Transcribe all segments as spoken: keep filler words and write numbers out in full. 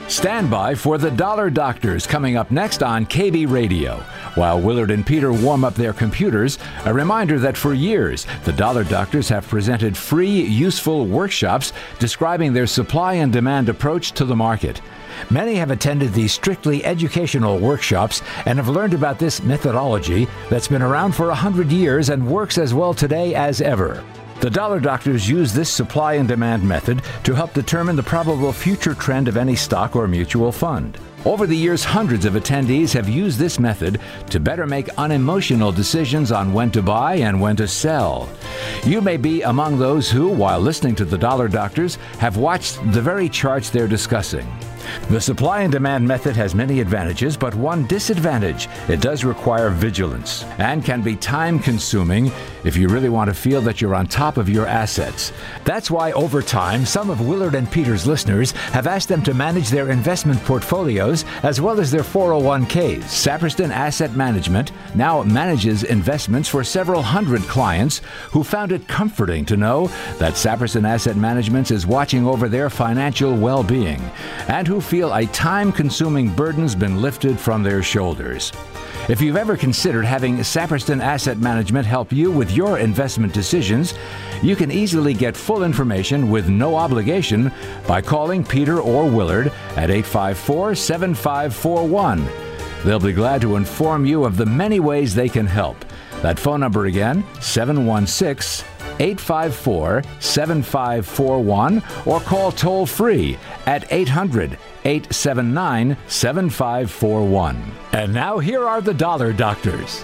Stand by for the Dollar Doctors coming up next on K B Radio. While Willard and Peter warm up their computers, a reminder that for years, the Dollar Doctors have presented free, useful workshops describing their supply and demand approach to the market. Many have attended these strictly educational workshops and have learned about this methodology that's been around for a hundred years and works as well today as ever. The Dollar Doctors use this supply and demand method to help determine the probable future trend of any stock or mutual fund. Over the years, hundreds of attendees have used this method to better make unemotional decisions on when to buy and when to sell. You may be among those who, while listening to the Dollar Doctors, have watched the very charts they're discussing. The supply and demand method has many advantages, but one disadvantage: it does require vigilance and can be time-consuming if you really want to feel that you're on top of your assets. That's why over time, some of Willard and Peter's listeners have asked them to manage their investment portfolios as well as their four oh one k's. Saperston Asset Management now manages investments for several hundred clients who found it comforting to know that Saperston Asset Management is watching over their financial well-being, and who feel a time-consuming burden's been lifted from their shoulders. If you've ever considered having Saperston Asset Management help you with your investment decisions, you can easily get full information with no obligation by calling Peter or Willard at eight five four, seven five four one. They'll be glad to inform you of the many ways they can help. That phone number again, seven one six, eight five four, seven five four one, or call toll-free at eight hundred, eight seven nine, seven five four one. And now here are the Dollar Doctors.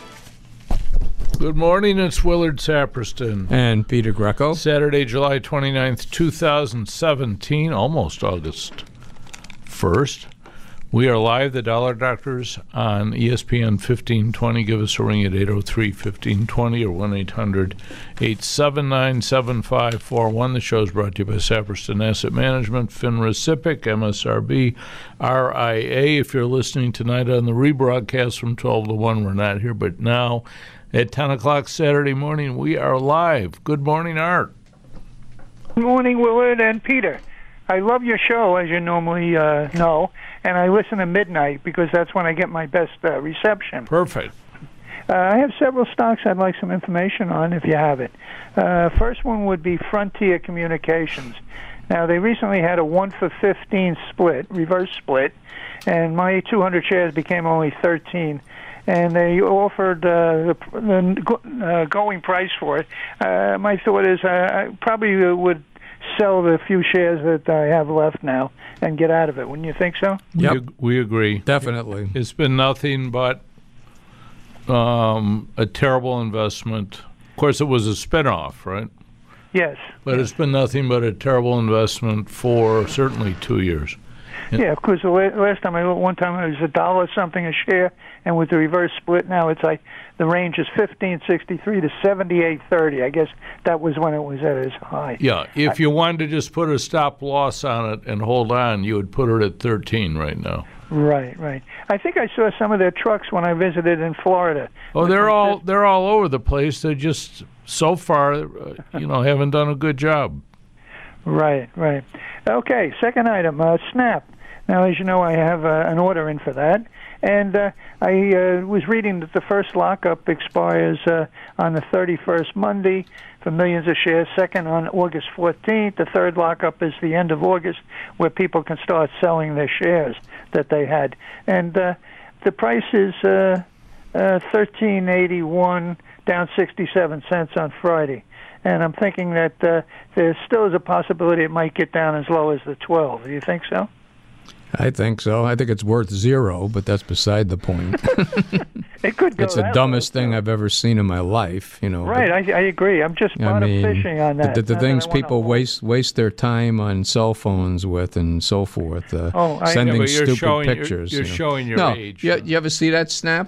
Good morning, it's Willard Saperston. And Peter Greco. Saturday, July twenty-ninth, twenty seventeen, almost August first. We are live, the Dollar Doctors, on E S P N fifteen twenty. Give us a ring at eight oh three, fifteen twenty or one eight hundred, eight seven nine, seven five four one. The show is brought to you by Saperston Asset Management, FINRA SIPC, M S R B, R I A. If you're listening tonight on the rebroadcast from twelve to one, we're not here, but now at ten o'clock Saturday morning, we are live. Good morning, Art. Good morning, Willard and Peter. I love your show, as you normally uh, know, and I listen at midnight because that's when I get my best uh, reception. Perfect. Uh, I have several stocks I'd like some information on, if you have it. Uh, first one would be Frontier Communications. Now, they recently had a one for fifteen split, reverse split, and my two hundred shares became only thirteen. And they offered uh, the, the uh, going price for it. Uh, my thought is uh, I probably would sell the few shares that I have left now and get out of it. Wouldn't you think so? Yep. We, we agree. Definitely. It's been nothing but um, a terrible investment. Of course, it was a spinoff, right? Yes. But yes. It's been nothing but a terrible investment for certainly two years. Yeah, because the last time I looked, one time it was a dollar something a share, and with the reverse split now, it's like the range is fifteen sixty-three to seventy-eight thirty. I guess that was when it was at its high. Yeah, if I, you wanted to just put a stop loss on it and hold on, you would put it at thirteen right now. Right, right. I think I saw some of their trucks when I visited in Florida. Oh, they're all they're all over the place. They just so far, uh, you know, haven't done a good job. Right, right. Okay, second item, uh, Snap. Now, as you know, I have uh, an order in for that, and uh, I uh, was reading that the first lockup expires uh, on the thirty-first Monday for millions of shares, second on August fourteenth. The third lockup is the end of August, where people can start selling their shares that they had. And uh, the price is uh, uh, thirteen eighty-one, down sixty-seven cents on Friday. And I'm thinking that uh, there still is a possibility it might get down as low as the twelve. Do you think so? I think so. I think it's worth zero, but that's beside the point. It could go It's the that dumbest low, thing too. I've ever seen in my life. You know. Right, I, I agree. I'm just I bottom mean, fishing on that. The, the, the Not things that I wanna people hold. waste waste their time on cell phones with and so forth, uh, Oh, I- sending Yeah, but you're stupid showing your- pictures. you're you know. showing your no, age, You, so. you ever see that Snap?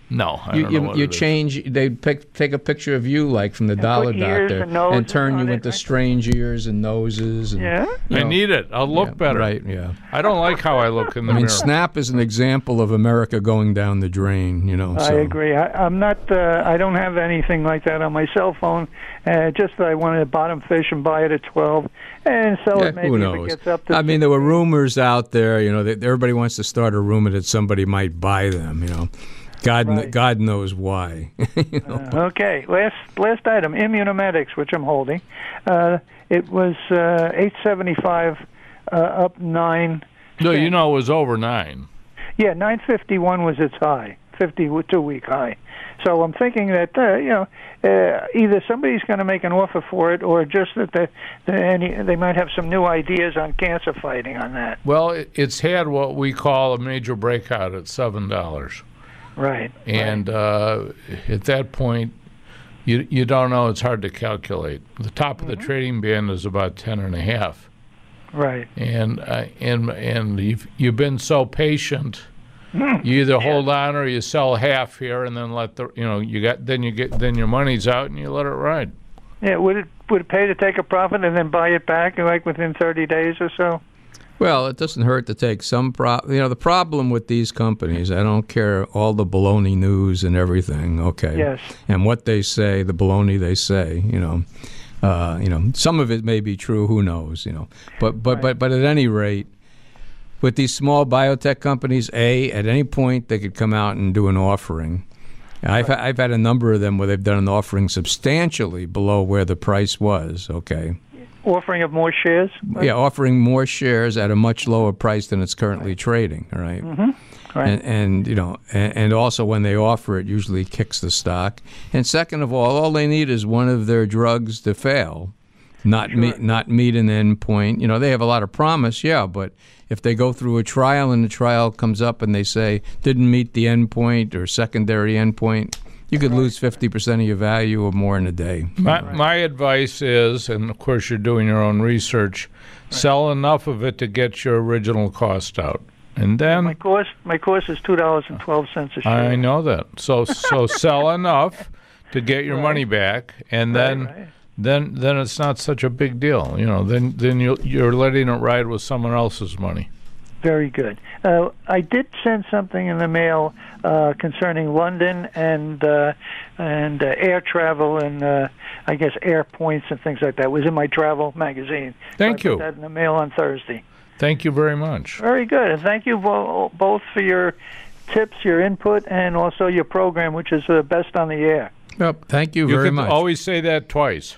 No, I you don't you, know what you it is. change. They pick, take a picture of you, like from the Dollar Doctor, and, noses and turn you on it, into right? strange ears and noses. And, Yeah? you I know, need it. I'll look yeah, better. Right? Yeah. I don't like how I look in the I mean, mirror. Snap is an example of America going down the drain. You know. I so. agree. I, I'm not. Uh, I don't have anything like that on my cell phone. Uh, just that I wanted to bottom fish and buy it at twelve, and sell Yeah, it maybe who if knows? it gets up to. I mean, there were rumors out there. You know, that everybody wants to start a rumor that somebody might buy them. You know, God, kn- Right. God knows why. you know? Uh, okay, last last item, Immunomedics, which I'm holding. Uh, it was uh, eight seventy-five, uh, up nine. No, you know it was over nine. Yeah, nine fifty-one was its high, fifty-two week high. So I'm thinking that uh, you know uh, either somebody's going to make an offer for it, or just that the, the any, they might have some new ideas on cancer fighting on that. Well, it, it's had what we call a major breakout at seven dollars. Right. And uh, at that point, you you don't know. It's hard to calculate. The top of the trading band is about ten and a half. Right. And uh, and and you've you've been so patient. You either hold on or you sell half here, and then let the you know you got then you get then your money's out and you let it ride. Yeah. Would it would it pay to take a profit and then buy it back like within thirty days or so? Well, it doesn't hurt to take some pro. You know, the problem with these companies, I don't care all the baloney news and everything. Okay. Yes. And what they say, the baloney they say. You know, uh, you know, some of it may be true. Who knows? You know, but but Right. but but at any rate, with these small biotech companies, a at any point they could come out and do an offering. I've ha- I've had a number of them where they've done an offering substantially below where the price was. Okay. Offering of more shares. Yeah, offering more shares at a much lower price than it's currently trading. All right? Right. And, and you know, and, and also when they offer it, usually kicks the stock. And second of all, all they need is one of their drugs to fail, not meet not meet an end point. You know, they have a lot of promise, yeah, but if they go through a trial and the trial comes up and they say didn't meet the end point or secondary end point, you could lose fifty percent of your value or more in a day. My my advice is, and of course you're doing your own research, sell enough of it to get your original cost out, and then My cost my cost is two dollars and twelve cents a share. I know that. So so sell enough to get your Right. money back, and then right. then then it's not such a big deal. You know, then then you you're letting it ride with someone else's money. Very good. Uh, I did send something in the mail uh, concerning London and uh, and uh, air travel and uh, I guess air points and things like that. It was in my travel magazine. Thank so I you. Put that in the mail on Thursday. Thank you very much. Very good, and thank you bo- both for your tips, your input, and also your program, which is the best on the air. Yep, thank you, You very can much. always say that twice.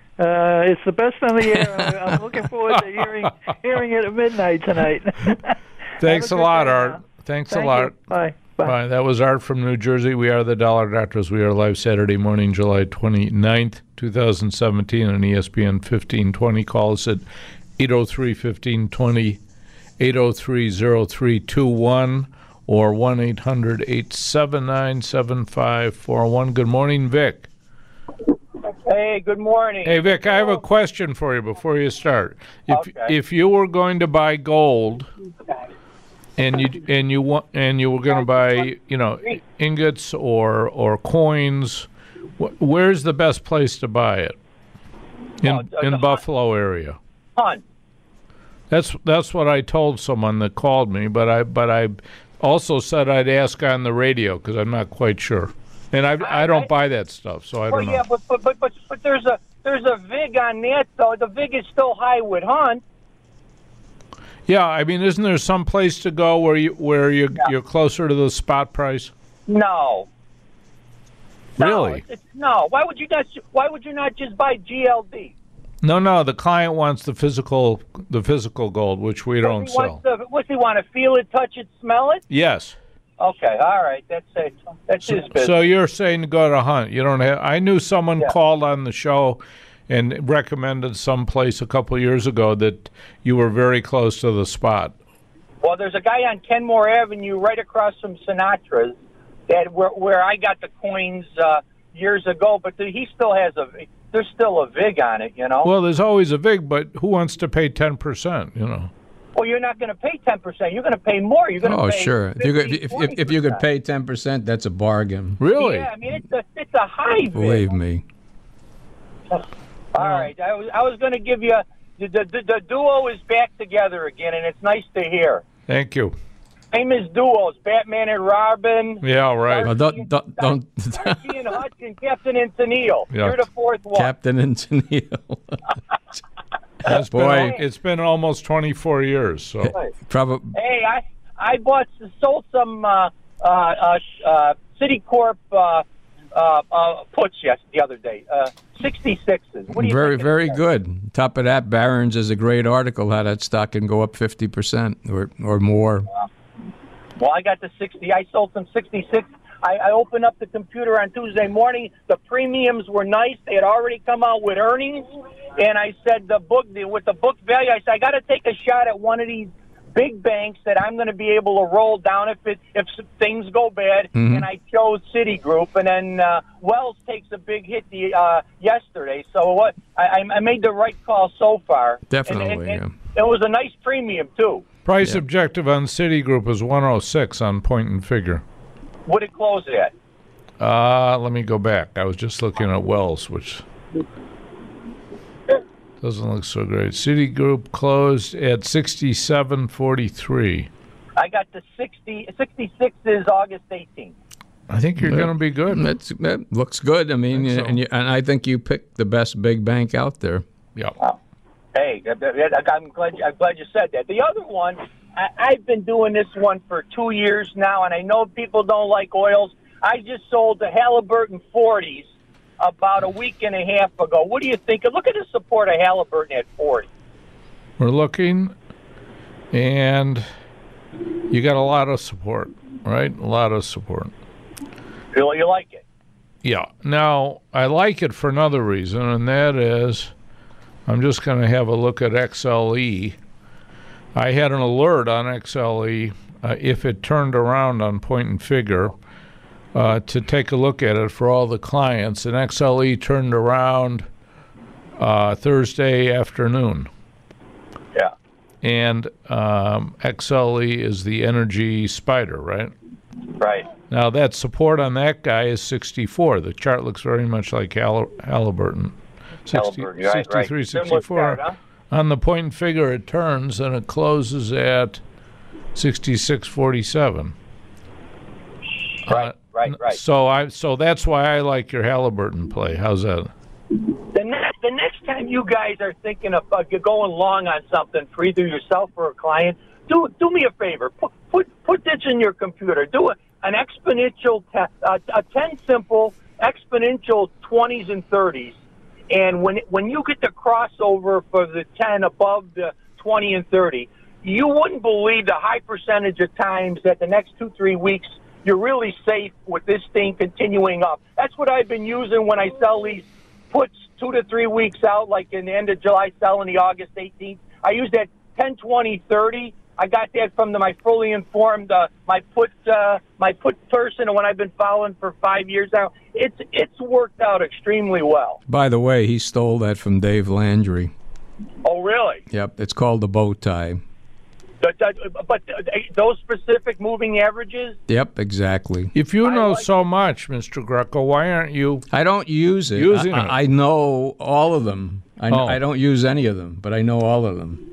Uh, it's the best on the air. I'm looking forward to hearing hearing it at midnight tonight. Thanks a Have a good lot, day Art. now. Thanks Thank a lot. you. Bye. Bye. Bye. That was Art from New Jersey. We are the Dollar Doctors. We are live Saturday morning, July twenty-ninth, twenty seventeen on E S P N fifteen twenty. Call us at eight oh three, fifteen twenty, eight oh three, oh three two one, or one eight hundred, eight seven nine, seven five four one. Good morning, Vic. Hey, good morning. Hey, Vic, I have a question for you before you start. If Okay. if you were going to buy gold, and you and you want and you were going to buy, you know, ingots or or coins, wh- where's the best place to buy it? In Oh, the- in the- Buffalo area. Hunt. That's that's what I told someone that called me, but I but I also said I'd ask on the radio because I'm not quite sure, and I I don't buy that stuff, so I Well, don't know. yeah, but, but but but but there's a there's a vig on that though. The vig is still high with Hunt. Yeah, I mean, isn't there some place to go where you where you Yeah. you're closer to the spot price? No. No, Really? it's, it's, no. Why would you not? Why would you not just buy G L D? No, no. The client wants the physical the physical gold, which we don't He sell. wants to, what's he want to feel it, touch it, smell it? Yes. Okay, all right. That's it. That's his business. So you're saying to go to Hunt? You don't have. I knew someone Yeah. called on the show and recommended some place a couple of years ago that you were very close to the spot. Well, there's a guy on Kenmore Avenue right across from Sinatra's that where where I got the coins uh, years ago, but the, he still has a there's still a vig on it, you know. Well, there's always a vig, but who wants to pay ten percent? You know. Well, you're not going to pay ten percent. You're going to pay more. You're going to Oh, pay sure. If you could, fifty, if, if, if you could twenty percent. pay ten percent, that's a bargain. Really? Yeah, I mean, it's a, it's a high Believe bid. me. All right. I was, I was going to give you, the, the, the duo is back together again, and it's nice to hear. Thank you. Famous duos, Batman and Robin. Yeah, right. Well, don't, don't, don't Darcy and Hutch and Captain and Tennille. Yeah. You're the fourth one. Captain and Tennille. It's Boy. been, it's been almost twenty-four years. So Probably. Hey, I I bought sold some uh, uh, uh, uh, Citicorp uh, uh, uh, puts yes the other day. Uh, sixty-sixes. What do you Very, think of very that? good. Top of that, Barron's is a great article how that stock can go up fifty percent or, or more. Well, I got the sixty. I sold some sixty-six. I, I opened up the computer on Tuesday morning. The premiums were nice. They had already come out with earnings, and I said the book the, with the book value. I said I got to take a shot at one of these big banks that I'm going to be able to roll down if it if things go bad. Mm-hmm. And I chose Citigroup, and then uh, Wells takes a big hit the, uh, yesterday. So what? I, I made the right call so far. Definitely, and, and, and yeah. It was a nice premium too. price objective on Citigroup is one oh six on point and figure. What did it close at? Uh, let me go back. I was just looking at Wells, which doesn't look so great. Citigroup closed at sixty-seven forty-three. I got the sixty, sixty-six is August eighteenth. I think you're going to be good. That's, that looks good. I mean, Think so. and, you, and I think you picked the best big bank out there. Yeah. Hey, I'm glad, I'm glad you said that. The other one, I, I've been doing this one for two years now, and I know people don't like oils. I just sold the Halliburton forties about a week and a half ago. What do you think? Look at the support of Halliburton at forty. We're looking, and you got a lot of support, right? A lot of support. Feel you like it? Yeah. Now, I like it for another reason, and that is I'm just going to have a look at X L E. I had an alert on X L E uh, if it turned around on point and figure uh, to take a look at it for all the clients, and X L E turned around uh, Thursday afternoon. Yeah. And um, X L E is the energy spider, right? Right. Now, that support on that guy is sixty-four. The chart looks very much like Hall- Halliburton. sixty, Halliburton, right, sixty-three, right. Similar sixty-four. chart, huh? On the point and figure, it turns, and it closes at sixty-six forty-seven. Right, Uh, right, right. So I, so that's why I like your Halliburton play. How's that? The next, the next time you guys are thinking of uh, going long on something for either yourself or a client, do do me a favor. Put put, put this in your computer. Do it. An exponential, te- uh, a ten simple exponential twenties and thirties, and when when you get the crossover for the ten above the twenty and thirty, you wouldn't believe the high percentage of times that the next two three weeks you're really safe with this thing continuing up. That's what I've been using when I sell these puts two to three weeks out, like in the end of July, selling the August eighteenth. I use that ten, twenty, thirty. I got that from the, my fully informed, uh, my put, uh, my put person, and when I've been following for five years now, it's it's worked out extremely well. By the way, he stole that from Dave Landry. Oh, really? Yep, it's called the bow tie. But, but those specific moving averages? Yep, exactly. If you I know like so much, Mister Greco, why aren't you? I don't use it. Using I, it. I know all of them. I, Oh. I don't use any of them, but I know all of them.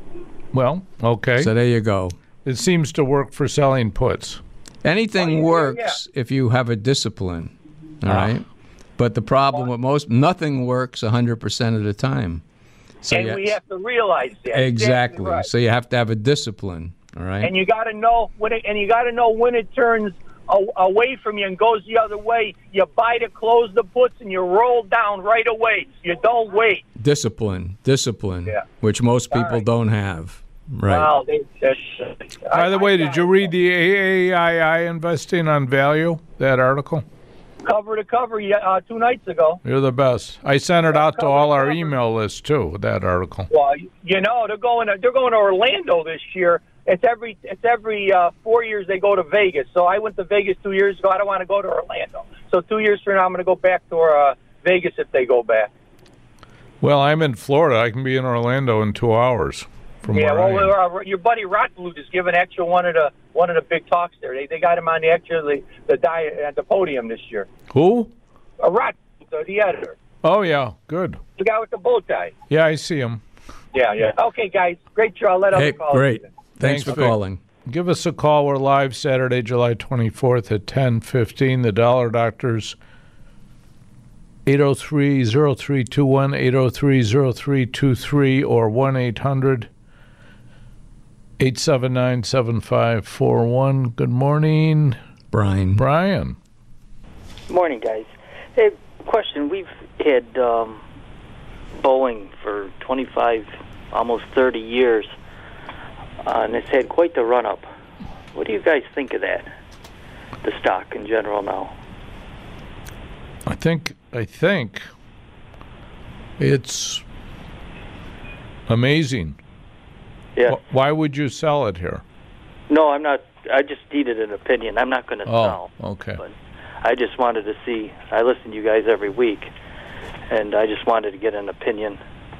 Well, okay. So there you go. It seems to work for selling puts. Anything Oh, yeah, works if you have a discipline, all Ah. right? But the problem with most, nothing works one hundred percent of the time. So and you- we have to realize that. exactly. right. So you have to have a discipline, all right? And you got to know when it, and you got to know when it turns a, away from you and goes the other way. You buy to close the puts and you roll down right away. You don't wait. discipline, discipline, Yeah. which most people right. don't have, right? Wow, they, that's, By I- the way, I did got you it. read the A A I I Investing on Value, that article? cover to cover uh, two nights ago? You're the best. I sent it out to cover all to our cover. email list, too, that article. Well, you know they're going to, they're going to Orlando this year. It's every it's every uh, four years they go to Vegas. So I went to Vegas two years ago. I don't want to go to Orlando. So two years from now, I'm going to go back to uh, Vegas if they go back. Well, I'm in Florida. I can be in Orlando in two hours. From Yeah, where well, I am. uh, your buddy Rotblut is giving extra one of the one of the big talks there. They they got him on the extra the the diet at the podium this year. Who? Uh, Rotblut, uh, the editor, Oh, yeah, good. the guy with the bow tie. Yeah, I see him. Yeah, yeah. Okay, guys, great show. I'll let Hey, other callers. great. in. Thanks, Thanks, for Vic. calling. Give us a call. We're live Saturday, July twenty-fourth at ten fifteen. The Dollar Doctors, eight oh three, oh three two one, eight oh three, oh three two three, or one eight hundred, eight seven nine, seven five four one. Good morning, Brian. Brian. Morning, guys. Hey, question. We've had um, Boeing for twenty-five, almost thirty years, uh, and it's had quite the run-up. What do you guys think of that, the stock in general now? I think I think it's amazing. Yeah. Wh- Why would you sell it here? No, I'm not. I just needed an opinion. I'm not going to Oh, sell. okay. But I just wanted to see. I listen to you guys every week, and I just wanted to get an opinion.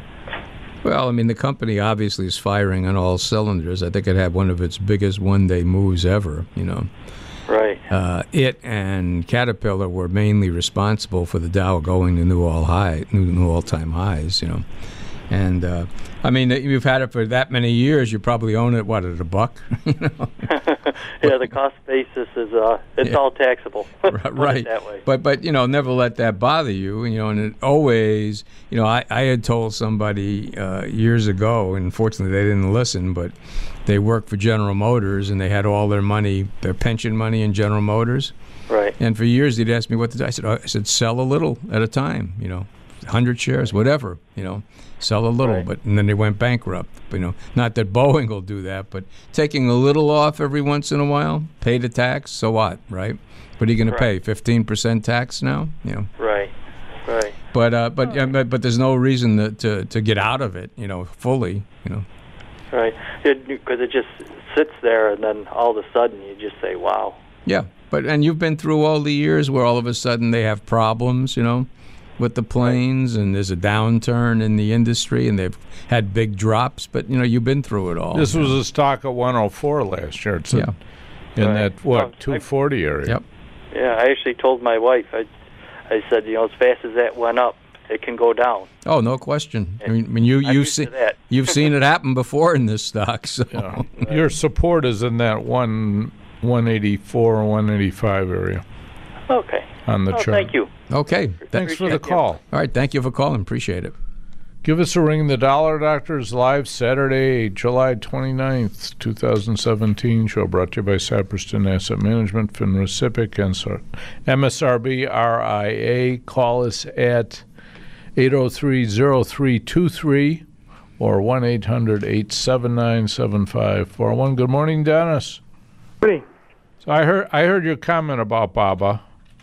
Well, I mean, the company obviously is firing on all cylinders. I think it had one of its biggest one-day moves ever, you know. Right. Uh, it and Caterpillar were mainly responsible for the Dow going to new all high, new, new all-time highs, you know. And uh, I mean, you've had it for that many years. You probably own it, what, at a buck? you know? Yeah, the cost basis is uh, it's Yeah. all taxable. Put it right. that way. But but you know, never let that bother you. You know, and it always, you know, I, I had told somebody uh, years ago, and unfortunately they didn't listen, but they worked for General Motors and they had all their money, their pension money in General Motors. Right. And for years they'd ask me what to do. I said, oh, I said, sell a little at a time. You know, one hundred shares, whatever. You know. Sell a little, Right. but and then they went bankrupt. You know, not that Boeing will do that, but taking a little off every once in a while, pay the tax. So what, right? What are you going Right. to pay? Fifteen percent tax now? You know. Right. Right. But uh, but, yeah, but but there's no reason to, to to get out of it. You know, fully. You know. Right. Because it just sits there, and then all of a sudden you just say, "Wow." Yeah, but and you've been through all the years where all of a sudden they have problems. You know. With the planes, and there's a downturn in the industry, and they've had big drops. But you know, you've been through it all. This was a stock at one oh four last year. It's in- Yeah. in Right. that, what, Oh, I- two forty area. Yep. Yeah, I actually told my wife. I, I said, you know, as fast as that went up, it can go down. Oh, no question. I mean, I mean you I'm you've used to seen that. you've seen it happen before in this stock. So Yeah. Your support is in that one one eighty four, one eighty five area Okay. on the Oh, chart. thank you. okay. Thanks for the Appreciate it. call. All right. Thank you for calling. Appreciate it. Give us a ring. The Dollar Doctors live Saturday, July twenty-ninth, twenty seventeen. Show brought to you by Saperston Asset Management, FINRA SIPC, and M S R B R I A. Call us at eight oh three, oh three two three or one eight hundred, eight seven nine, seven five four one. Good morning, Dennis. Morning. So I heard I heard your comment about Baba.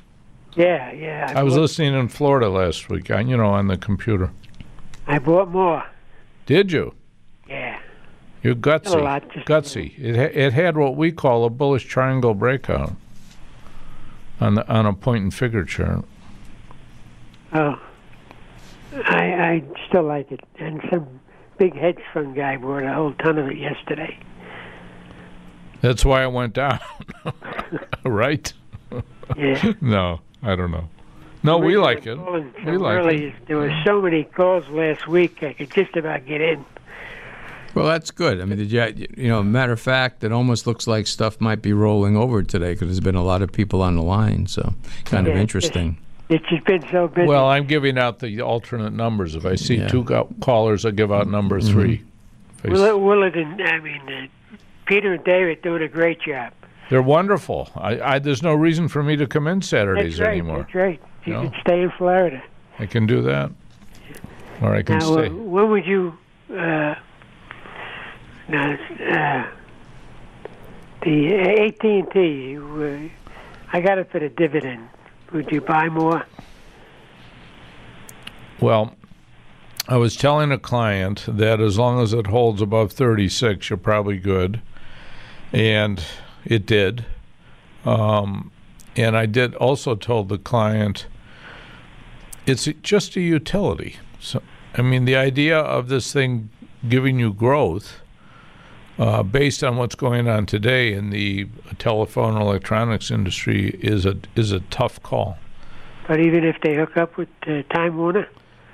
Yeah, yeah. I was bought, listening in Florida last week, on, you know, on the computer. I bought more. Did you? Yeah. You're gutsy. A lot, just- gutsy. It ha- it had what we call a bullish triangle breakout on the on a point and figure chart. Oh. I I still like it. And some big hedge fund guy bought a whole ton of it yesterday. That's why it went down, right? Yeah. No, I don't know. No, we like it. Calling so We like early it. is- There were so many calls last week, I could just about get in. Well, that's good. I mean, did you, you know, matter of fact, it almost looks like stuff might be rolling over today because there's been a lot of people on the line. So kind of Yeah, interesting. It's just been so busy. Well, I'm giving out the alternate numbers. If I see Yeah. two go- callers, I give out number three. If I s- Willard, Willard and, I mean, uh, Peter and David doing a great job. They're wonderful. I, I there's no reason for me to come in Saturdays That's right. anymore. That's right. You No. can stay in Florida. I can do that, or I can Now, uh, stay. when would you? Uh, now, uh, the A T and T. Uh, I got it for the dividend. Would you buy more? Well, I was telling a client that as long as it holds above thirty-six, you're probably good, and it did. Um, and I did also told the client it's just a utility. So, I mean, the idea of this thing giving you growth uh, based on what's going on today in the telephone and electronics industry, is a is a tough call. But even if they hook up with uh, Time Warner?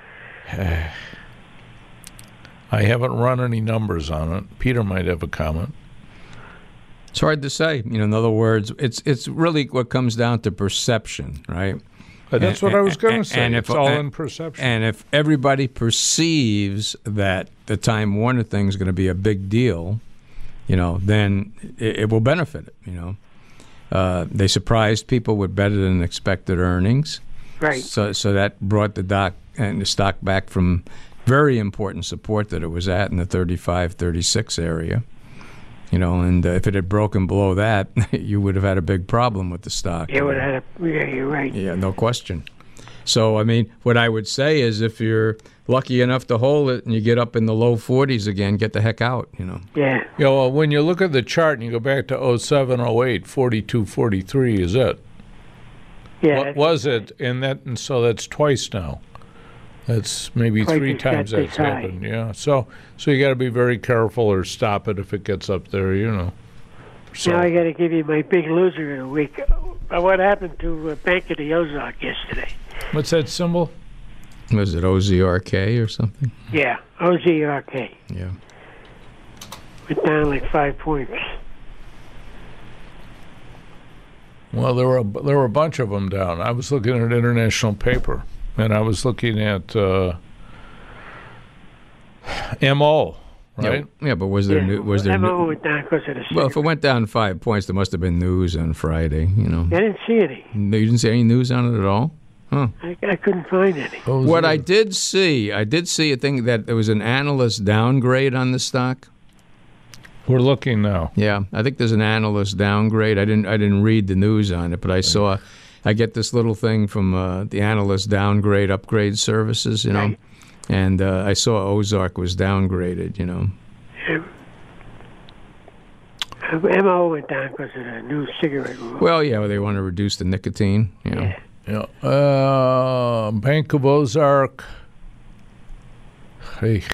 I haven't run any numbers on it. Peter might have a comment. It's hard to say. You know, in other words, it's it's really what comes down to perception, right? But that's and, what I was going to say. And it's if, all and, in perception. And if everybody perceives that the Time Warner thing is going to be a big deal, you know, then it, it will benefit it. You know, uh, they surprised people with better than expected earnings, right? So so that brought the doc and the stock back from very important support that it was at in the thirty-five, thirty-six area. You know, and uh, if it had broken below that, you would have had a big problem with the stock. You would have had a, yeah, you're right. Yeah, no question. So, I mean, what I would say is if you're lucky enough to hold it and you get up in the low forties again, get the heck out, you know. Yeah. Yeah, well, when you look at the chart and you go back to oh seven, oh eight, forty-two, forty-three is it. Yeah. What was it? And that, and so that's twice now. That's maybe Twice three it's times got this that's high. happened. Yeah. So so you got to be very careful or stop it if it gets up there, you know. So, Now I got to give you my big loser of the week. Uh, What happened to uh, Bank of the Ozark yesterday? what's that symbol? Was it O Z R K or something? Yeah, O Z R K. Yeah. Went down like five points. Well, there were a, there were a bunch of them down. I was looking at international paper, and I was looking at uh, M O, right? Yeah, yeah, but was there Yeah, new, was there M O new, went down because of the well, if it cigarette. went down five points, there must have been news on Friday. You know, I didn't see any. you didn't see any news on it at all. Huh. I, I couldn't find any. Those What are- I did see, I did see a thing that there was an analyst downgrade on the stock. We're looking now. Yeah, I think there's an analyst downgrade. I didn't I didn't read the news on it, but I saw I get this little thing from uh, the analyst downgrade upgrade services, you know, Right. and uh, I saw Ozark was downgraded, you know. Uh, M O went down because of the new cigarette rule. Well, yeah, well, they want to reduce the nicotine, you know. Yeah. Yeah. Uh, Bank of Ozark. Hey.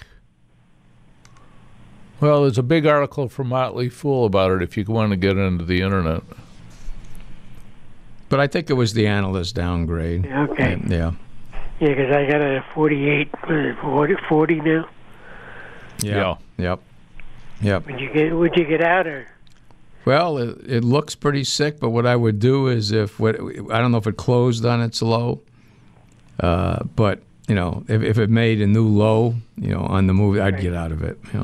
Well, there's a big article from Motley Fool about it if you want to get into the internet. But I think it was the analyst downgrade. Okay. Yeah. Yeah, because I got it at forty-eight, what is it, forty, forty now. Yeah. Yep. Yep. Would you get? Would you get out or? Well, it, it looks pretty sick, but what I would do is if what I don't know if it closed on its low, uh, but you know if, if it made a new low, you know, on the move, I'd Right. get out of it. You know.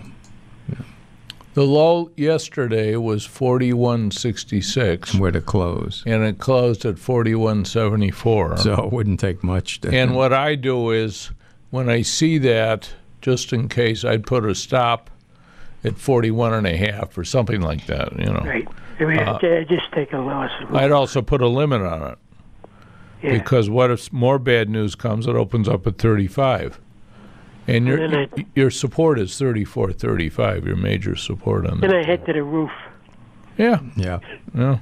The low yesterday was forty-one sixty-six, Where to close. and it closed at forty-one seventy-four. So it wouldn't take much to. And what I do is, when I see that, just in case, I'd put a stop at forty-one and a half or something like that, you know. Right. I mean, Uh, I just take a loss. I'd also put a limit on it, yeah. because what if more bad news comes, it opens up at thirty-five. And your And then I- your support is thirty-four thirty-five, your major support on Then that. I head to the roof. Yeah, Yeah. yeah.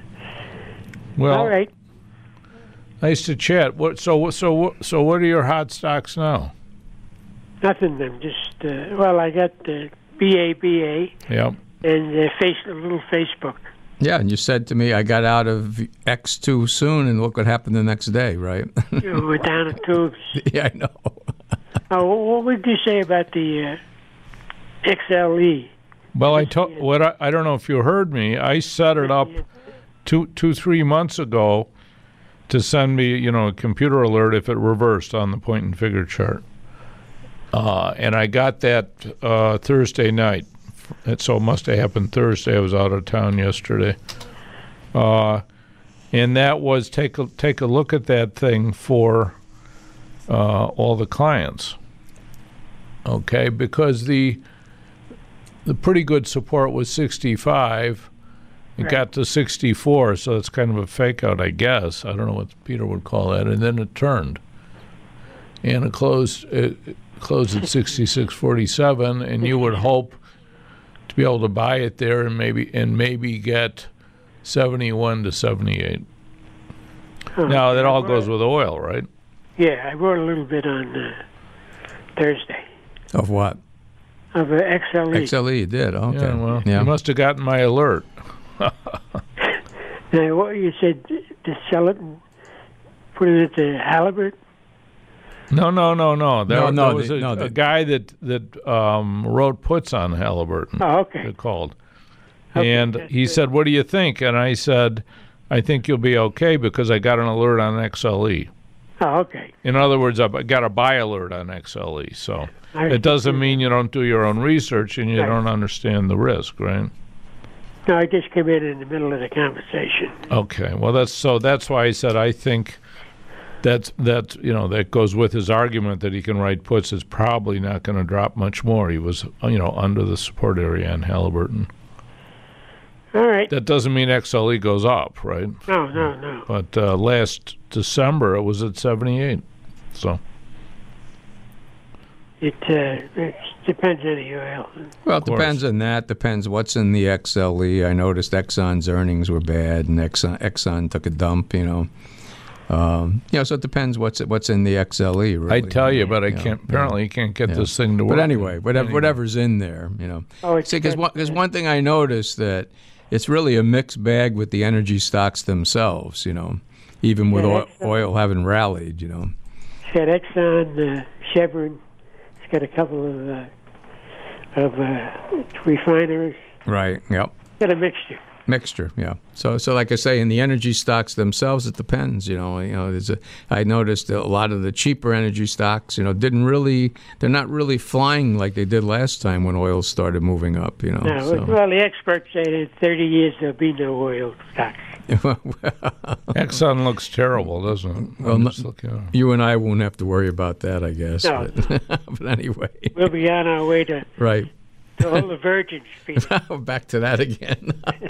Well, All right. nice to chat. What so so so what are your hot stocks now? Nothing. I'm just. Uh, well, I got the B A B A Yeah. and uh, face a little Facebook. Yeah, and you said to me, I got out of X too soon, and look what happened the next day, right? You know, we're down in tubes. Yeah, I know. Oh, what would you say about the uh, X L E? Well, I told what I, I don't know if you heard me. I set it up two two three months ago to send me, you know, a computer alert if it reversed on the point and figure chart. Uh, and I got that uh, Thursday night. And so it must have happened Thursday. I was out of town yesterday. Uh, and that was take a take a look at that thing for uh, all the clients. Okay, because the the pretty good support was sixty-five. It Right. got to sixty-four, so it's kind of a fake out, I guess. I don't know what Peter would call that. And then it turned, and it closed it closed at sixty-six forty-seven. And you would hope to be able to buy it there and maybe and maybe get seventy-one to seventy-eight. Huh. Now that all goes with oil, right? Yeah, I wrote a little bit on uh, Thursday. Of what? of uh, X L E. X L E, you did. Okay. Yeah, well, Yeah. you must have gotten my alert. Now, what you said to sell it and put it at the Halliburton? No, no, no, no. There, No, no, there was the- a, no, a the- guy that that um, wrote puts on Halliburton. Oh, okay. They're called. Okay, and that's he good. said, "What do you think?" And I said, "I think you'll be okay because I got an alert on X L E." Oh, okay. In other words, I got a buy alert on X L E. So I it doesn't see. mean you don't do your own research and you Right. don't understand the risk, right? No, I just came in in the middle of the conversation. Okay. Well, that's so. That's why I said I think that's that. You know, that goes with his argument that he can write puts. It's probably not going to drop much more. He was, you know, under the support area on Halliburton. All right. That doesn't mean X L E goes up, right? No, no, no. But uh, last December it was at seventy-eight. So It, uh, it depends on the oil. Well, it course. depends on that. Depends what's in the X L E. I noticed Exxon's earnings were bad, and Exxon, Exxon took a dump. You know, um, you know. So it depends what's what's in the X L E. Really. I tell you, but I know, can't. Apparently, you can't get yeah. this thing to work. But anyway, whatever Anyway. whatever's in there, you know. Oh, it's See, because good. one, 'cause one thing I noticed that it's really a mixed bag with the energy stocks themselves. You know, even with Yeah, oil, that's- oil having rallied. You know. It's got Exxon, uh, Chevron. It's got a couple of uh, of uh, refiners. Right. Yep. Got a mixture. Mixture, yeah. So, so like I say, in the energy stocks themselves, it depends. You know, you know. There's a. I noticed that a lot of the cheaper energy stocks, you know, didn't really. They're not really flying like they did last time when oil started moving up. You know. No, so. well, the experts say that in thirty years there'll be no oil stocks. Exxon looks terrible, doesn't it? Well, I'm no- just looking at it. You and I won't have to worry about that, I guess. No. But, but anyway, We'll be on our way to, right. to all the virgin speed. Back to that again.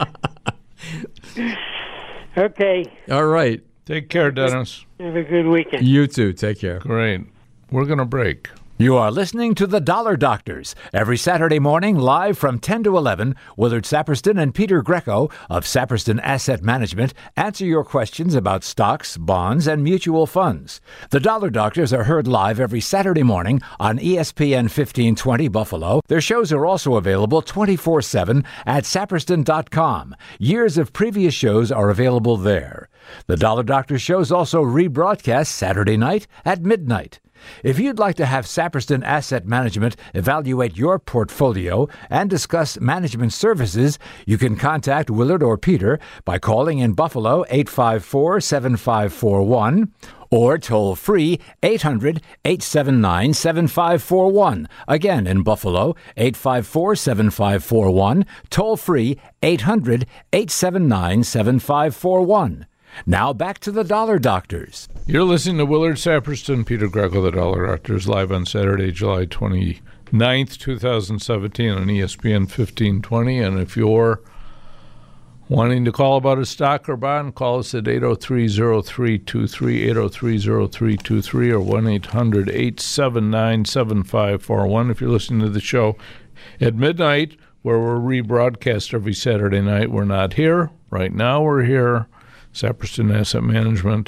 Okay. All right. Take care, Dennis. Have a good weekend. You too. Take care. Great. We're going to break. You are listening to The Dollar Doctors. Every Saturday morning, live from ten to eleven, Willard Saperston and Peter Greco of Saperston Asset Management answer your questions about stocks, bonds, and mutual funds. The Dollar Doctors are heard live every Saturday morning on E S P N fifteen twenty Buffalo. Their shows are also available twenty-four seven at saperston dot com. Years of previous shows are available there. The Dollar Doctor shows also rebroadcast Saturday night at midnight. If you'd like to have Saperston Asset Management evaluate your portfolio and discuss management services, you can contact Willard or Peter by calling in Buffalo eight five four, seven five four one or toll free eight hundred, eight seven nine, seven five four one. Again, in Buffalo, eight five four, seven five four one, toll free eight hundred, eight seven nine, seven five four one. Now back to the Dollar Doctors. You're listening to Willard Saperston, Peter Greco, the Dollar Doctors, live on Saturday, July twenty-ninth, twenty seventeen on E S P N fifteen twenty. And if you're wanting to call about a stock or bond, call us at eight oh three, oh three two three, eight oh three, oh three two three, or one eight hundred, eight seven nine, seven five four one. If you're listening to the show at midnight, where we're rebroadcast every Saturday night, we're not here. Right now we're here. Saperston Asset Management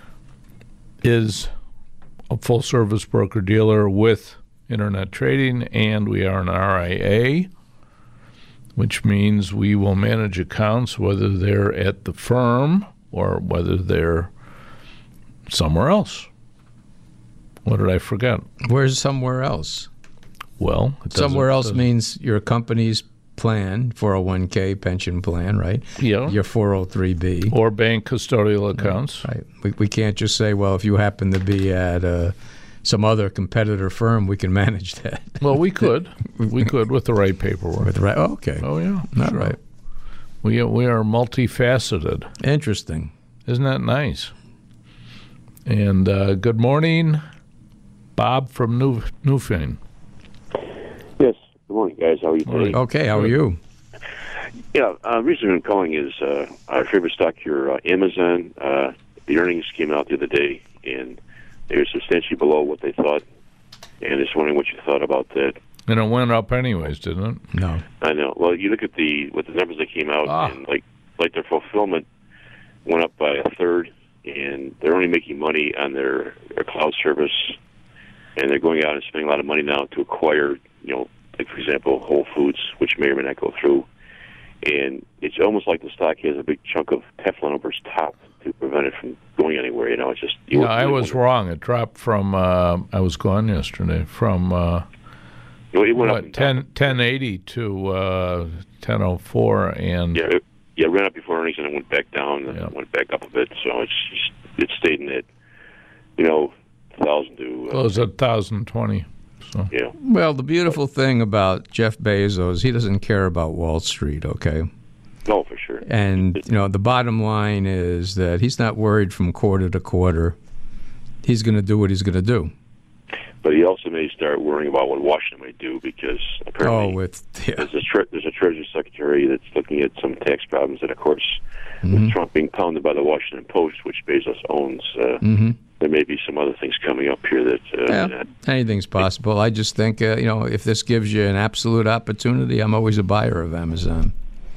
is a full-service broker-dealer with internet trading, and we are an R I A, which means we will manage accounts whether they're at the firm or whether they're somewhere else. What did I forget? Where's somewhere else? Well, it doesn't- Somewhere else doesn't- means your company's plan, four oh one k pension plan, right? Yeah. Your four oh three b. or bank custodial accounts. Right. We, we can't just say, well, if you happen to be at uh, some other competitor firm, we can manage that. Well, we could. We could with the right paperwork. With the right, oh, okay. Oh, yeah. All sure. right. We, we are multifaceted. Interesting. Isn't that nice? And uh, good morning, Bob from New Newfane. Yes. Good morning, guys. How are you today? Okay, how are you? Yeah, uh, reason I'm calling is uh, our favorite stock here, uh, Amazon. Uh, the earnings came out the other day, and they were substantially below what they thought. And just wondering what you thought about that. And it went up anyways, didn't it? No. I know. Well, you look at the with the numbers that came out, Ah. and like like their fulfillment went up by a third, and they're only making money on their, their cloud service, and they're going out and spending a lot of money now to acquire, you know, like for example, Whole Foods, which may or may not go through. And it's almost like the stock has a big chunk of Teflon over its top to prevent it from going anywhere. You know, it's just. Yeah, I was wrong. It dropped from. Uh, I was gone yesterday from. Uh, well, it went what, up ten, ten eighty to uh, ten oh four, and yeah, it, yeah, it ran up before earnings and it went back down and yeah. it went back up a bit. So it's just, it stayed in that, you know, thousand to. Uh, close at thousand twenty. So. Yeah. Well, the beautiful thing about Jeff Bezos, he doesn't care about Wall Street, okay? No, for sure. And, you know, the bottom line is that he's not worried from quarter to quarter. He's going to do what he's going to do. But he also may start worrying about what Washington might do because apparently oh, with, yeah. there's, a tre- there's a Treasury Secretary that's looking at some tax problems. And, of course, mm-hmm. with Trump being pounded by the Washington Post, which Bezos owns, uh, mm-hmm. there may be some other things coming up here that... Uh, yeah, that anything's possible. I just think, uh, you know, if this gives you an absolute opportunity, I'm always a buyer of Amazon.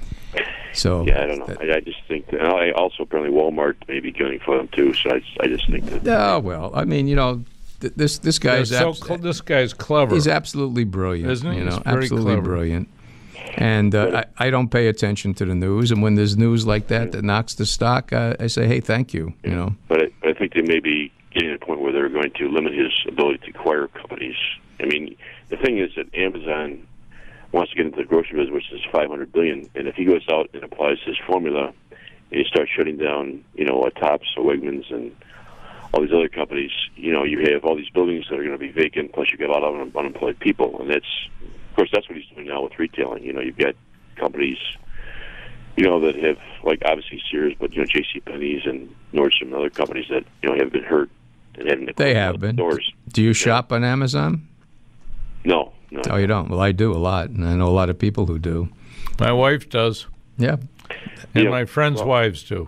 So yeah, I don't know. I, I just think that I also apparently Walmart may be going for them too. So I, I just think that... Oh, well, I mean, you know... This this guy's so abs- cl- this guy's clever. He's absolutely brilliant, isn't he? You know, He's very absolutely clever. brilliant. And uh, I, I don't pay attention to the news, and when there's news like that that knocks the stock, uh, I say, hey, thank you. Yeah. You know. But I, I think they may be getting to the point where they're going to limit his ability to acquire companies. I mean, the thing is that Amazon wants to get into the grocery business, which is five hundred billion dollars, and if he goes out and applies his formula, and he starts shutting down, you know, a Tops or Wegmans and all these other companies, you know, you have all these buildings that are going to be vacant, plus you've got a lot of un- unemployed people. And that's, of course, that's what he's doing now with retailing. You know, you've got companies, you know, that have, like, obviously Sears, but, you know, JCPenney's and Nordstrom and other companies that, you know, have been hurt and having to They close have been. Doors. Do you shop on Amazon? No, no. Oh, you don't? Well, I do a lot, and I know a lot of people who do. My wife does. Yeah. And Yeah. my friends' Well, wives do.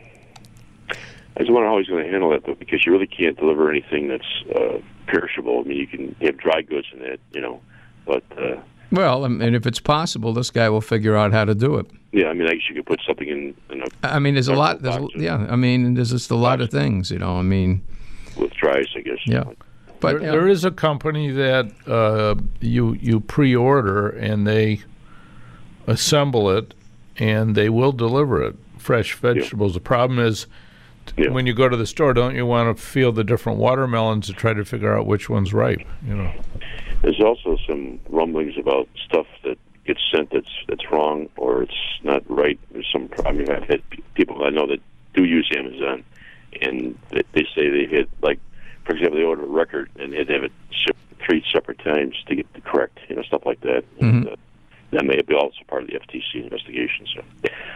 I just wonder how he's going to handle that, though, because you really can't deliver anything that's uh, perishable. I mean, you can have dry goods in that, you know, but... Uh, Well, and if it's possible, this guy will figure out how to do it. yeah, I mean, I guess you could put something in, in a... I mean, there's a lot. There's, box yeah, I mean, there's just a lot of things, you know. I mean, with dries, I guess. yeah. But there, you know, there is a company that uh, you you pre-order and they assemble it and they will deliver it. Fresh vegetables. Yeah. The problem is yeah. when you go to the store, don't you want to feel the different watermelons to try to figure out which one's ripe? You know. There's also some rumblings about stuff that gets sent that's that's wrong or it's not right. There's some. I mean, I've had people I know that do use Amazon, and they, they say they had, like, for example, they order a record and they had to have it shipped three separate times to get the correct, you know, stuff like that. Mm-hmm. And, uh, that may be also part of the F T C investigation. So,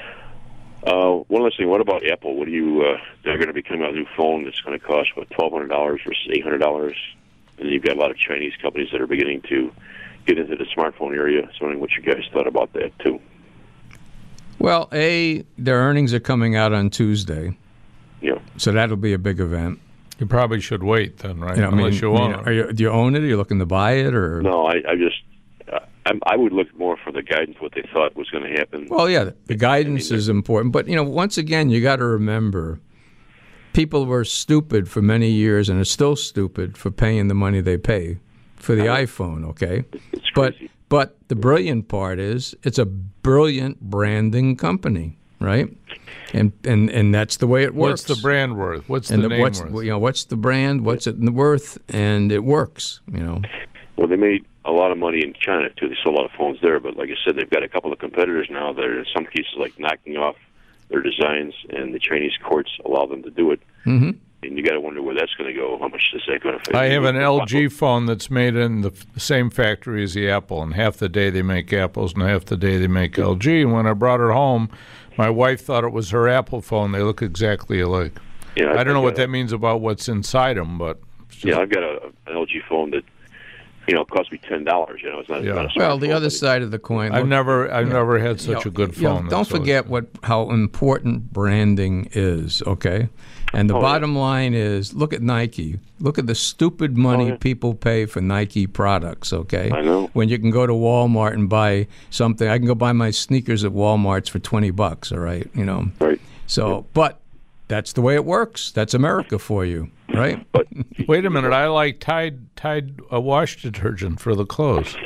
uh, one last thing. What about Apple? What do you? Uh, they're going to be coming out with a new phone that's going to cost what twelve hundred dollars versus eight hundred dollars. And then you've got a lot of Chinese companies that are beginning to get into the smartphone area. So, wondering what you guys thought about that too. Well, A, their earnings are coming out on Tuesday. Yeah. So that'll be a big event. You probably should wait then, right? You know, Unless I mean, you own I mean, it. Are you, do you own it? Are you looking to buy it? Or No, I, I just uh, I'm, I would look more for the guidance, what they thought was going to happen. Well, yeah, the guidance I mean, is important. But, you know, once again, you got to remember, people were stupid for many years and are still stupid for paying the money they pay for the iPhone, okay? It's but crazy. But the brilliant part is it's a brilliant branding company, right? And and, and that's the way it works. What's the brand worth? What's and the, the name what's, worth? You know, what's the brand? What's it worth? And it works, you know. Well, they made a lot of money in China, too. They sold a lot of phones there. But like I said, they've got a couple of competitors now that are in some cases like knocking off their designs, and the Chinese courts allow them to do it. Mm-hmm. And you got to wonder where that's going to go. How much is that going to? I have an L G phone that's made in the same factory as the Apple, and half the day they make apples, and half the day they make L G. And when I brought it home, my wife thought it was her Apple phone. They look exactly alike. Yeah, I don't know what a, that means about what's inside them, but just, yeah, I've got a, an L G phone that you know cost me ten dollars. You know, it's not. Yeah. It's not a Well, the smartphone, other but side of the coin. I've look, never, I've yeah. never had such You know, a good you know, phone. don't That's forget always- what how important branding is, okay? And the Oh, bottom yeah. line is, look at Nike. Look at the stupid money Oh, yeah. people pay for Nike products, okay? I know. When you can go to Walmart and buy something. I can go buy my sneakers at Walmart's for twenty bucks, all right? You know. Right. So, but that's the way it works. That's America for you, right? But Wait a minute, I like Tide Tide uh, wash detergent for the clothes.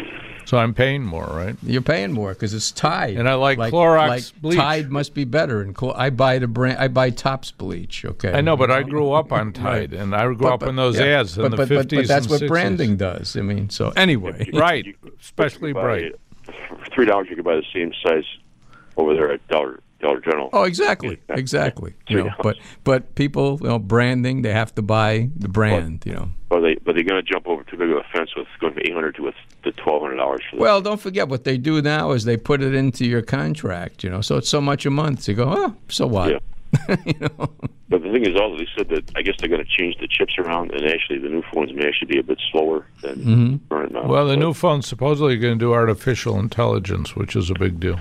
So I'm paying more, right? You're paying more because it's Tide. And I like Clorox like bleach. Tide must be better. And Cl- I buy the brand. I buy Topps bleach. Okay. I know, but I grew up on Tide, and I grew But- up but- in those yeah, ads in but, the but, fifties but, but that's and what sixties. branding does. I mean, so anyway. Right, You- especially you could buy- bright. For three dollars, you could buy the same size over there at Dollar Dollar General. Oh, exactly, exactly. You know, but but people, you know, branding, they have to buy the brand. You know. Or they, but they're going to jump over too big of a fence with going from eight hundred to to twelve hundred dollars for. Well, don't forget what they do now is they put it into your contract. You know, so it's so much a month. You go, oh, so what? Yeah. you know. But the thing is, also they said that I guess they're going to change the chips around, and actually the new phones may actually be a bit slower than Mm-hmm. current now. Well, the So- new phone's supposedly going to do artificial intelligence, which is a big deal.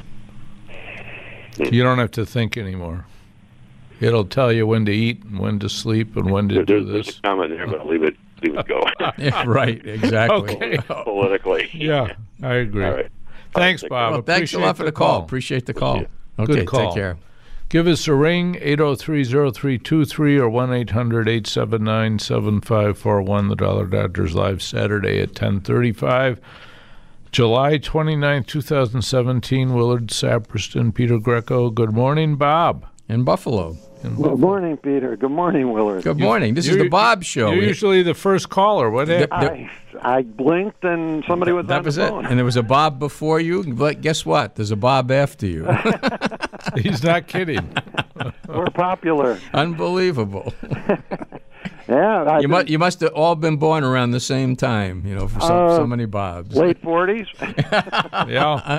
You don't have to think anymore. It'll tell you when to eat and when to sleep and when to There- do there's, there's this. a comment there, but I'll leave it leave it go. Yeah, right, exactly. Okay. Politically. Yeah, I agree. All right. Thanks, All right, Bob. Well, thanks a Appreciate lot for the call. Appreciate the call. Okay, Good call. take care. Give us a ring, eight oh three, oh three two three or one eight hundred, eight seven nine, seven five four one. The Dollar Doctors live Saturday at ten thirty-five. July twenty-ninth, twenty seventeen. Willard Saperston, Peter Greco. Good morning, Bob. In Buffalo. In Good morning, Peter. Good morning, Willard. Good morning. This is you're- the Bob Show. You're usually the first caller. What happened? I, I blinked and somebody was that on was the it. phone. And there was a Bob before you. But guess what? There's a Bob after you. He's not kidding. We're popular. Unbelievable. Yeah, I You must you must have all been born around the same time, you know, for so, Uh, so many Bobs. late forties. Yeah.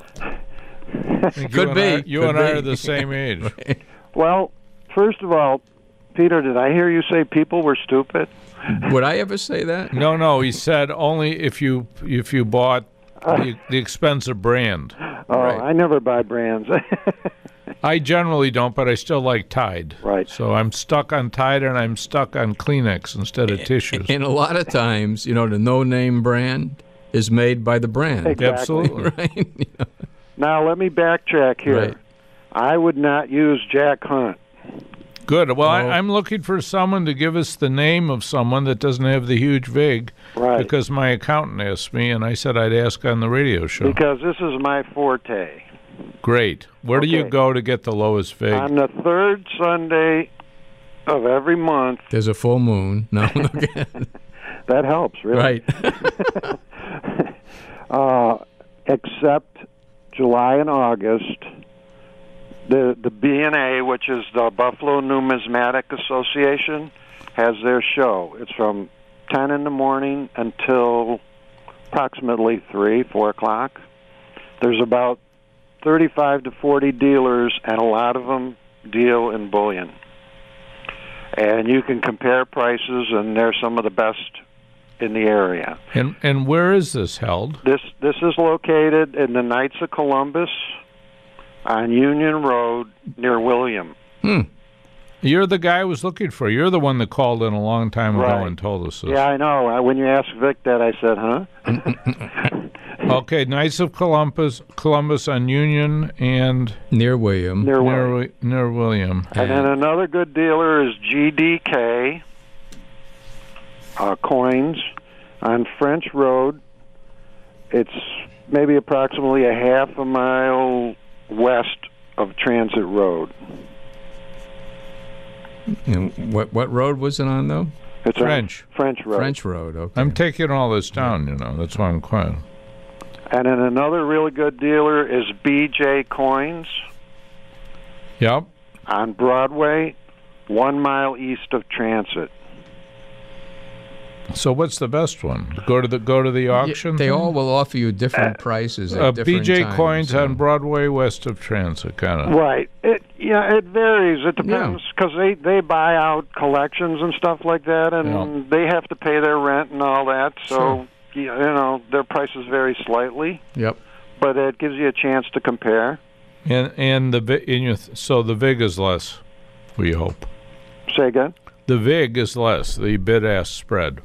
I think Could you be. And I, you Could and I be. are the same age. Well, first of all, Peter, did I hear you say people were stupid? Would I ever say that? No, no. He said only if you if you bought the, the expensive brand. Oh, Right. I never buy brands. I generally don't, but I still like Tide. Right. So I'm stuck on Tide and I'm stuck on Kleenex instead of tissues. And a lot of times, you know, the no-name brand is made by the brand. Exactly. Absolutely. Right? You know, Now, let me backtrack here. Right. I would not use Jack Hunt. Good. Well, I, Oh. I'm looking for someone to give us the name of someone that doesn't have the huge vig. Right. Because my accountant asked me, and I said I'd ask on the radio show. Because this is my forte. Great. Where do you Okay. go to get the lowest vig? On the third Sunday of every month, there's a full moon. No, okay. that helps, really. Right. uh, except July and August, the the B N A, which is the Buffalo Numismatic Association, has their show. It's from ten in the morning until approximately three, four o'clock. There's about thirty-five to forty dealers, and a lot of them deal in bullion. And you can compare prices, and they're some of the best in the area. And and where is this held? This this is located in the Knights of Columbus on Union Road near William. Hmm. You're the guy I was looking for. You're the one that called in a long time ago Right. and told us this. Yeah, I know. Uh, When you asked Vic that, I said, huh? Okay, Knights of Columbus, Columbus on Union and Near William. Near near, William. Wi- near William. And then another good dealer is G D K uh, Coins on French Road. It's maybe approximately a half a mile west of Transit Road. And what what road was it on though? It's on French. French Road. French Road. Okay. I'm taking all this down, you know. That's why I'm quiet. And then another really good dealer is B J Coins Yep. on Broadway, one mile east of Transit. So what's the best one? Go to the go to the auction. Yeah, they thing? all will offer you different prices at uh, different B J times, Coins so. on Broadway, west of Transit, kind of. Right. It yeah, it varies. It depends because they they buy out collections and stuff like that, and Yeah. they have to pay their rent and all that. So Sure. you know their prices vary slightly, Yep. but it gives you a chance to compare. And and the vi- and you th- so the vig is less. We hope Say again. the vig is less. The bid ask spread.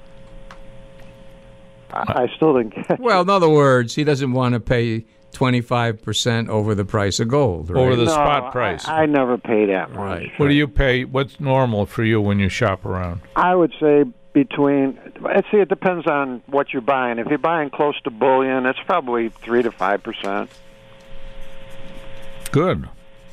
I, I still didn't get. Well, in other words, he doesn't want to pay twenty-five percent over the price of gold, right? Over the No, spot price. I, I never pay that much. Right. What do you pay? What's normal for you when you shop around? I would say between. See, it depends on what you're buying. If you're buying close to bullion, it's probably three to five percent. Good.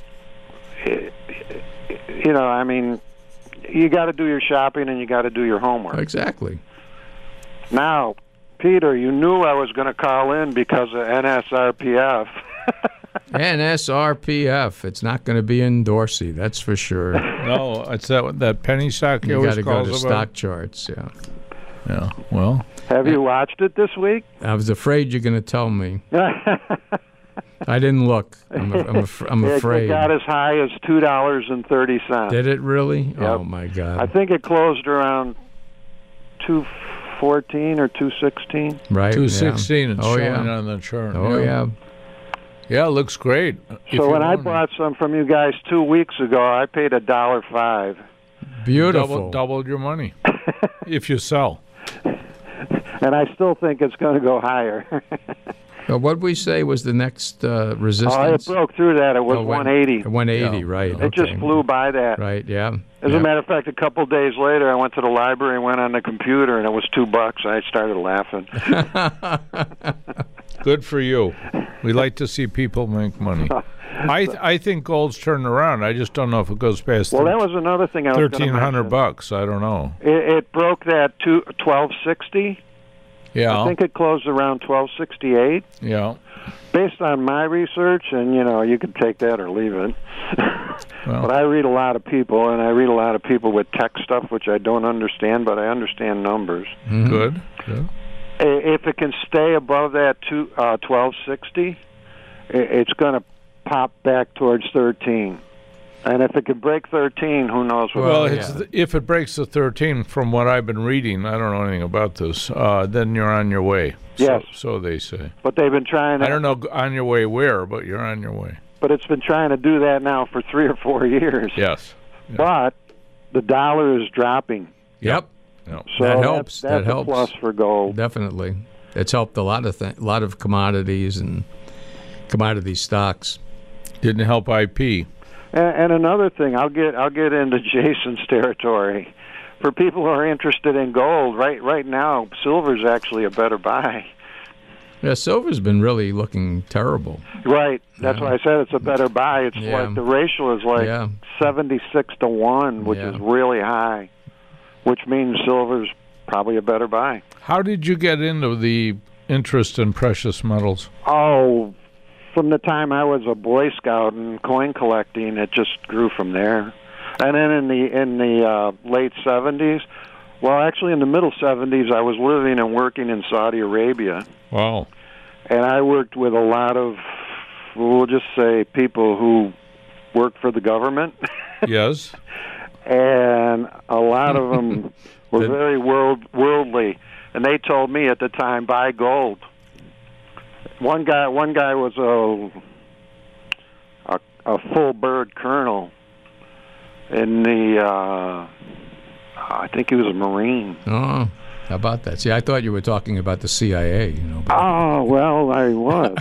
You know, I mean, you got to do your shopping and you got to do your homework. Exactly. Now, Peter, you knew I was going to call in because of N S R P F. N S R P F. It's not going to be in Dorsey, that's for sure. No, it's that that penny stock you, You always got to go calls to about. stock charts, yeah. Yeah, well. Have you watched it this week? I was afraid you're going to tell me. I didn't look. I'm, a, I'm, a, I'm afraid. It got as high as two dollars and thirty cents. Did it really? Yep. Oh, my God. I think it closed around two fourteen or two sixteen. Right. two sixteen, yeah. it's oh, showing yeah. on the chart. Oh, yeah. yeah. Yeah, it looks great. If So when I want bought some from you guys two weeks ago, I paid a dollar five. Beautiful. Double, doubled your money if you sell. And I still think it's going to go higher. So what did we say was the next uh, resistance? Oh, it broke through that. It was Oh, one eighty. one eighty, Yeah. right. It okay. just flew by that. Right, yeah. As yeah. a matter of fact, a couple of days later, I went to the library and went on the computer, and it was two bucks. I started laughing. Good for you. We like to see people make money. I th- I think gold's turning around. I just don't know if it goes past Well, that was another thing I was going to thirteen hundred mention. bucks. I don't know. It, it broke that two, twelve sixty. Yeah. I think it closed around twelve sixty-eight. Yeah. Based on my research, and, you know, you can take that or leave it. Well. But I read a lot of people, and I read a lot of people with tech stuff, which I don't understand, but I understand numbers. Mhm. Good. Good. I- If it can stay above that two, uh, twelve sixty, i- it's going to pop back towards thirteen. And if it can break thirteen, who knows what Well, Well, it's yeah. if it breaks the thirteen, from what I've been reading, I don't know anything about this, uh, then you're on your way. Yes. So, so they say. But they've been trying to, I don't know on your way where, but you're on your way. but it's been trying to do that now for three or four years. Yes. But the dollar is dropping. Yep. No. So That that's- helps. That's, That a helps. plus for gold. Definitely. It's helped a lot of th- a lot of commodities and commodity stocks. Didn't help I P. And, and another thing, I'll get I'll get into Jason's territory. For people who are interested in gold, right right now, silver's actually a better buy. Yeah, silver's been really looking terrible. Right. That's Yeah. why I said it's a better buy. It's Yeah. like the ratio is like Yeah. seventy-six to one, which Yeah. is really high, which means silver's probably a better buy. How did you get into the interest in precious metals? Oh, from the time I was a Boy Scout and coin collecting, it just grew from there. And then in the in the uh, late seventies, well, actually in the middle seventies, I was living and working in Saudi Arabia, Wow. and I worked with a lot of, we'll just say, people who worked for the government, Yes. and a lot of them were Did- very world worldly, and they told me at the time, buy gold. One guy, one guy was a a, a full bird colonel in the. Uh, I think he was a Marine. Oh, how about that? See, I thought you were talking about the C I A. You know. But Oh well, I was.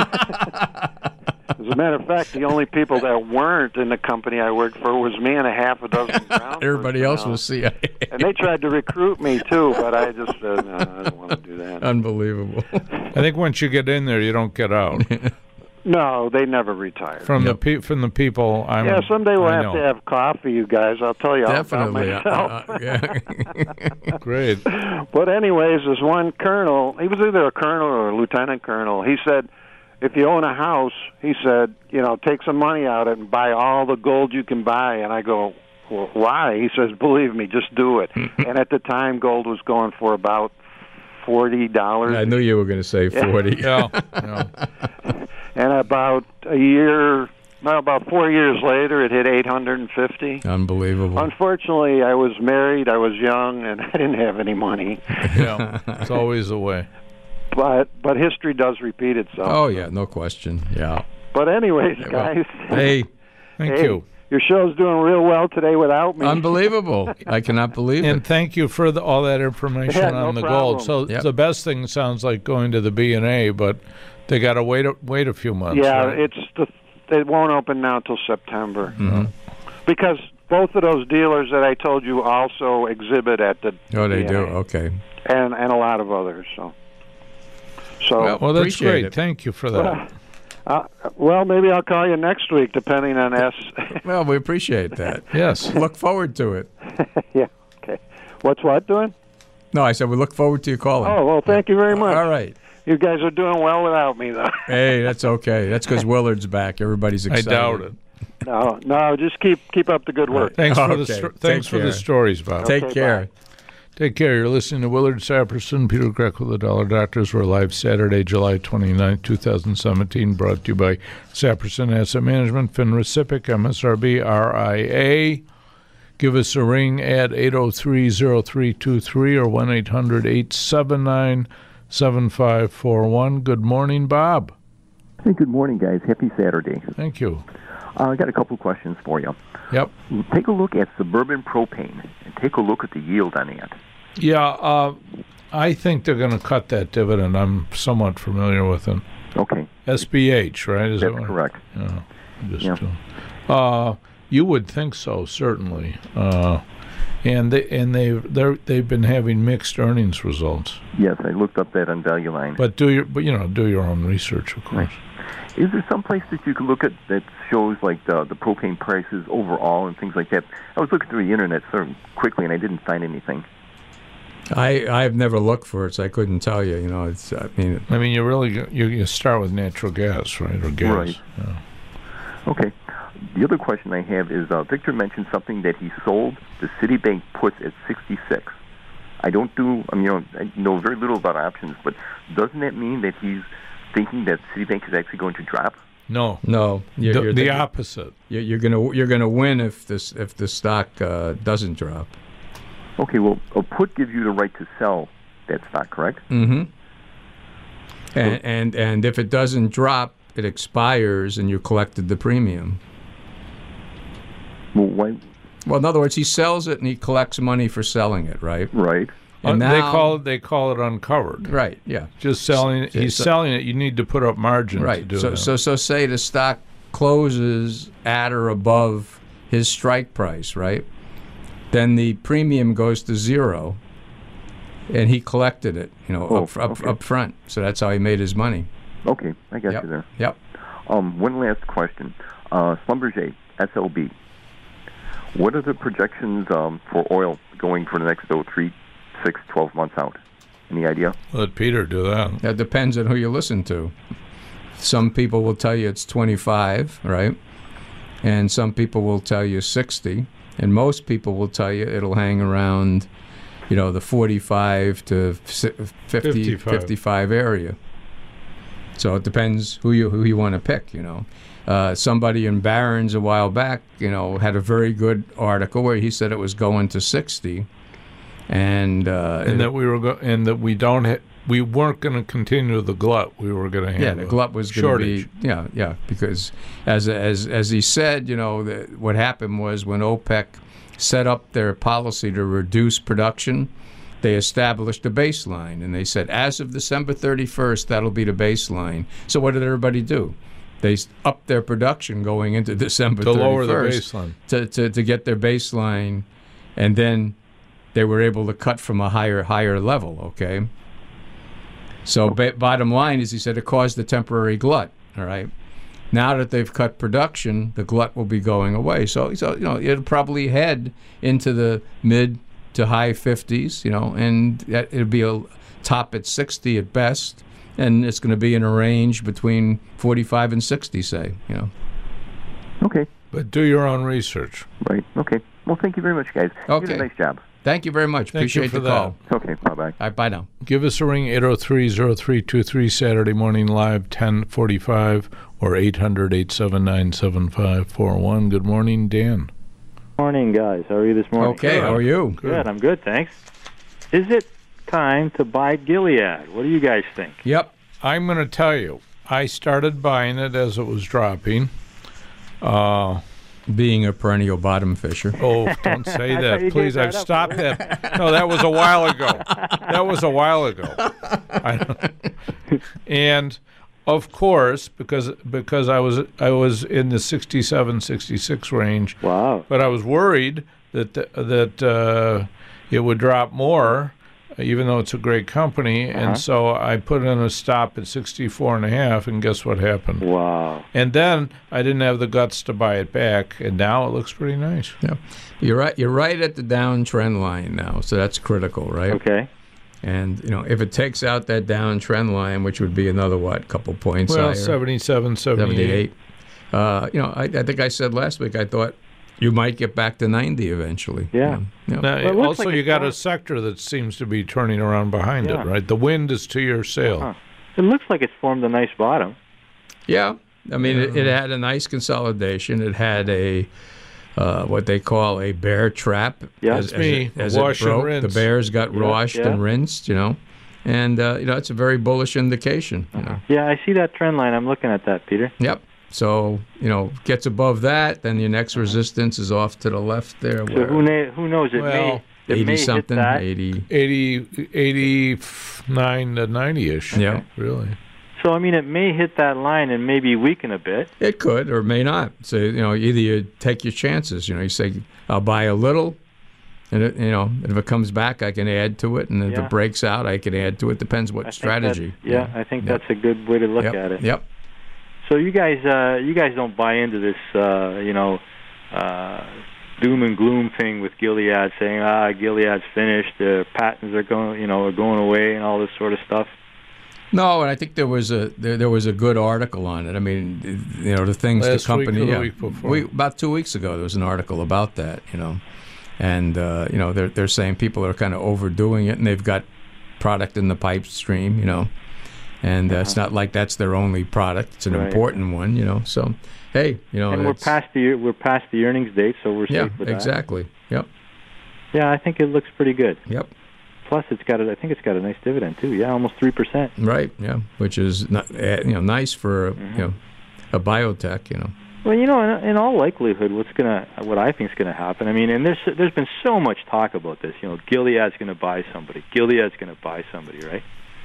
As a matter of fact, the only people that weren't in the company I worked for was me and a half a dozen. ground everybody else personnel. was C I A. And they tried to recruit me too, but I just said no, I don't want to do that. Unbelievable. I think once you get in there, you don't get out. No, they never retired. From Yep. the pe- from the people I'm. Yeah, someday we'll I have know. to have coffee, you guys. I'll tell you all Definitely. about Uh, myself. uh, yeah. Great. But anyways, this one colonel, he was either a colonel or a lieutenant colonel. He said, if you own a house, he said, you know, take some money out of it and buy all the gold you can buy. And I go, well, why? He says, believe me, just do it. And at the time, gold was going for about forty dollars. I knew you were going to say forty. Yeah. yeah. And about a year, well, about four years later, it hit eight hundred fifty. Unbelievable. Unfortunately, I was married, I was young, and I didn't have any money. Yeah. It's always the way. But but history does repeat itself. Oh yeah, no question. Yeah. But anyways, well, guys. Hey, thank hey, you. Your show's doing real well today without me. Unbelievable. I cannot believe And it. thank you for the, all that information Yeah, no on the problem. gold. So Yep. the best thing sounds like going to the B and A, but they got to wait a, wait a few months. Yeah, right? it's the it won't open now until September Mhm. because both of those dealers that I told you also exhibit at the. Oh, they D N A. do. Okay. And and a lot of others. So. So. Well, Well, that's Appreciate great. it. Thank you for that. Uh, well, maybe I'll call you next week, depending on S. Well, we appreciate that. Yes. Look forward to it. Yeah. Okay. What's what doing? No, I said we look forward to you calling. Oh well, thank you very much. All right. You guys are doing well without me, though. Hey, that's okay. That's because Willard's back. Everybody's I excited. doubt it. No, no, just keep keep up the good work. Thanks for the Okay. sto- Take thanks for the care. stories, Bob. Take Okay, care. bye. Take care. You're listening to Willard Saperson, Peter Greco, the Dollar Doctors. We're live Saturday, July twenty-ninth, twenty seventeen, brought to you by Saperson Asset Management, FINRA SIPC, M S R B, R I A. Give us a ring at eight oh three, oh three two three or one eight hundred, eight seven nine, seven five four one. Good morning, Bob. Hey, good morning, guys. Happy Saturday. Thank you. Uh, I got a couple questions for you. Yep. Take a look at Suburban Propane and take a look at the yield on that. Yeah, uh, I think they're going to cut that dividend. I'm somewhat familiar with it. Okay. S B H, right? Is That's that what- correct. Yeah. Just Yeah. to- uh, you would think so, certainly. Uh, and they and they they they've been having mixed earnings results. Yes, I looked up that on Value Line. But do your but you know do your own research, of course. Is there some place that you could look at that shows like the the propane prices overall and things like that? I was looking through the internet sort of quickly and I didn't find anything. I I've never looked for it, so I couldn't tell you. You know, it's I mean, I mean, you really go- you, you start with natural gas, right, or gas. Right. Yeah. Okay. The other question I have is uh, Victor mentioned something that he sold the Citibank puts at sixty-six. I don't do, I mean, you know, I know very little about options, but doesn't that mean that he's thinking that Citibank is actually going to drop? No, no, you're, the, you're the thinking- opposite. You're, you're gonna you're gonna win if this if the stock uh, doesn't drop. Okay, well, a put gives you the right to sell that stock, correct? Mm-hmm. And, and and if it doesn't drop, it expires, and you collected the premium. Well, why? Well, in other words, he sells it and he collects money for selling it, right? Right. And Uh, they now- call it they call it uncovered. Right. Yeah. Just selling it. So- He's so- selling it. You need to put up margin Right. to do so that. so so say the stock closes at or above his strike price, right? Then the premium goes to zero, and he collected it, you know, Oh, up, up, okay. up front. So that's how he made his money. Okay, I got Yep. you there. Yep. Um, one last question. Uh, Schlumberger, S L B. What are the projections um, for oil going for the next oh, three, six, twelve months out? Any idea? Let Peter do that. That depends on who you listen to. Some people will tell you it's twenty-five, right? And some people will tell you sixty. And most people will tell you it'll hang around, you know, the forty-five to fifty, fifty-five. fifty-five area. So it depends who you who you want to pick, you know. Uh, somebody in Barron's a while back, you know, had a very good article where he said it was going to sixty. And, uh, and it- that we were go- and that we don't ha- we weren't going to continue the glut. We were going to have yeah, the a glut was going to shortage. be yeah, yeah, because as as as he said, you know, the, what happened was when OPEC set up their policy to reduce production, they established a baseline, and they said as of December thirty-first, that'll be the baseline. So what did everybody do? They s- upped their production going into December To thirty-first lower the baseline. to, to to get their baseline, and then they were able to cut from a higher higher level. Okay. So ba- bottom line is, he said it caused a temporary glut. All right. Now that they've cut production, the glut will be going away. So, so you know, it'll probably head into the mid to high fifties. You know, and that- it'll be a top at sixty at best, and it's going to be in a range between forty-five and sixty, say. You know. Okay. But do your own research. Right. Okay. Well, thank you very much, guys. You Okay. did a nice job. Thank you very much. Thank you Appreciate for the that. call. Okay. Bye-bye. All right, bye now. Give us a ring, eight oh three, oh three two three, Saturday morning live, ten forty-five, or eight hundred, eight seven nine, seven five four one. Good morning, Dan. Morning, guys. How are you this morning? Okay, how are you? Good. I'm good, thanks. Is it time to buy Gilead? What do you guys think? Yep. I'm going to tell you, I started buying it as it was dropping. Uh, Being a perennial bottom fisher. oh, don't say I thought that. you Please, gave that I've up stopped that. No, that was a while ago. That was a while ago. I, and of course, because because I was I was in the sixty-seven, sixty-six range. Wow. But I was worried that that uh, it would drop more, even though it's a great company, Uh-huh. and so I put in a stop at sixty-four and a half, and guess what happened? Wow. And then I didn't have the guts to buy it back, and now it looks pretty nice. Yeah, you're right. You're right at the downtrend line now, so that's critical, right? Okay. And you know, if it takes out that downtrend line, which would be another what, couple points Well, higher, seventy-seven, seventy-eight. seventy-eight. Uh, you know, I, I think I said last week I thought you might get back to ninety eventually. Yeah. You know, Now, Well, it looks also, like you it's got not- a sector that seems to be turning around behind Yeah. it, right? The wind is to your sail. Huh. It looks like it's formed a nice bottom. Yeah, I mean, it, it had a nice consolidation. It had a uh, what they call a bear trap. Yeah, as, That's as me. It, as Wash it and broke, rinse. the bears got Yeah, washed yeah. and rinsed. You know, and uh, you know it's a very bullish indication. You know. Yeah, I see that trend line. I'm looking at that, Peter. Yep. So you know, gets above that, then your next resistance is off to the left there. So where who, na- who knows? It Well, may, it eighty may hit something, that. eighty. eighty, eighty-nine to ninety-ish. Yeah. Really. So, I mean, it may hit that line and maybe weaken a bit. It could or may not. So you know, either you take your chances. You know, you say I'll buy a little, and it, you know, if it comes back, I can add to it, and if Yeah. it breaks out, I can add to it. Depends what I think strategy. that- yeah, I think that's a good way to look yep. at it. Yep. So you guys, uh, you guys don't buy into this, uh, you know, uh, doom and gloom thing with Gilead saying, ah, Gilead's finished, the patents are going, you know, are going away, and all this sort of stuff. No, and I think there was a there, there was a good article on it. I mean, you know, the things Last the week company. or the yeah, week before? we, about two weeks ago, there was an article about that. You know, and uh, you know they're they're saying people are kind of overdoing it, and they've got product in the pipe stream. You know, and uh, it's not like that's their only product. It's an Right. important one. You know, so hey, you know, and we're it's- past the we're past the earnings date, so we're yeah, safe with that. exactly. Yep, Yeah, I think it looks pretty good. yep. Plus, it's got a, I think it's got a nice dividend too. Yeah, almost three percent. Right. Yeah, which is not, uh, you know nice for Mm-hmm. you know a biotech. You know. Well, you know, in, in all likelihood, what's gonna, what I think is gonna happen. I mean, and there's there's been so much talk about this. You know, Gilead's gonna buy somebody. Gilead's gonna buy somebody, right?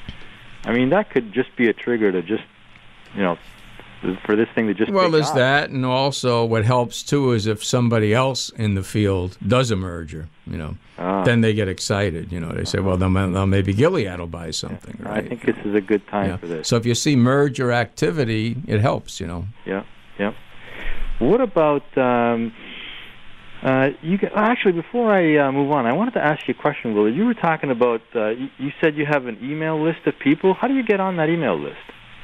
I mean, that could just be a trigger to just, you know, for this thing to just. Well, take there's off. that, and also what helps too is if somebody else in the field does a merger, you know, Ah. then they get excited. You know, they say, well, then, then maybe Gilead will buy something, I right? think this is a good time Yeah. for this. So if you see merger activity, it helps. You know. Yeah, yeah. What about um, uh, you? Can, actually, before I uh, move on, I wanted to ask you a question, Willard. You were talking about. Uh, you, you said you have an email list of people. How do you get on that email list?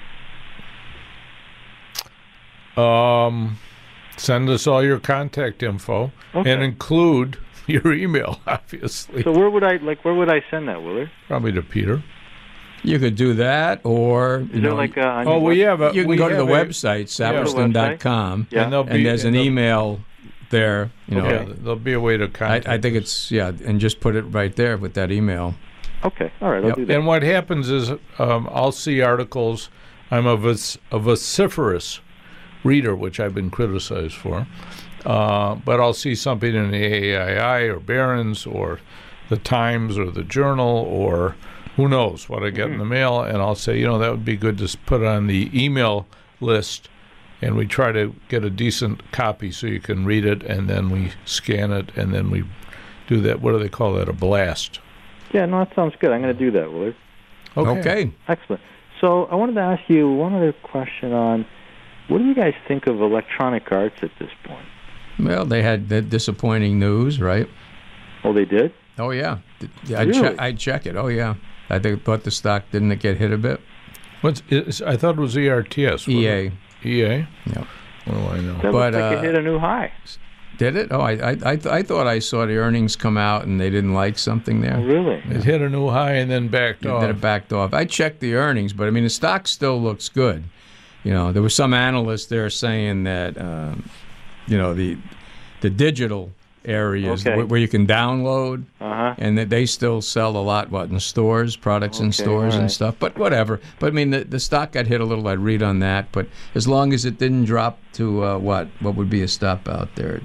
Um, send us all your contact info Okay. and include your email, obviously. So where would I like? Where would I send that, Willard? Probably to Peter. You could do that, or you Is there know, like a, on Oh, your we web- have a. you can we go to the have a- website Yeah. saperston dot com, Yeah. And, there'll and be, there's an there'll- email there. You know, Yeah, there'll be a way to I, contact. I think it's yeah, and just put it right there with that email. Okay, all right, I'll Yep. do that. And what happens is, um, I'll see articles. I'm a, vis- a vociferous reader, which I've been criticized for. Uh, but I'll see something in the A A I I or Barron's or the Times or the Journal or who knows what I get in the mail, and I'll say, you know, that would be good to s- put on the email list, and we try to get a decent copy so you can read it, and then we scan it, and then we do that. What do they call that? A blast. Yeah, no, that sounds good. I'm going to do that, Willard. Okay. Excellent. So I wanted to ask you one other question on what do you guys think of Electronic Arts at this point? Well, they had the disappointing news, right? Oh, they did? Oh yeah, I'd, Really? check, I'd check it. Oh yeah, I think thought the stock didn't it get hit a bit. What's is, I thought it was E R T S. E A. E A? Yep. What do I know? That But, looks like uh, it hit a new high. Did it? Oh, I I I, th- I thought I saw the earnings come out and they didn't like something there. Oh, really? It hit a new high and then backed And off. then it backed off. I checked the earnings, but I mean the stock still looks good. You know, there was some analysts there saying that um, you know the the digital areas Okay. where, where you can download, Uh-huh. and that they still sell a lot what in stores, products in Okay, stores all and right. stuff. But whatever. But I mean the the stock got hit a little. I'd read on that. But as long as it didn't drop to uh, what what would be a stop out there.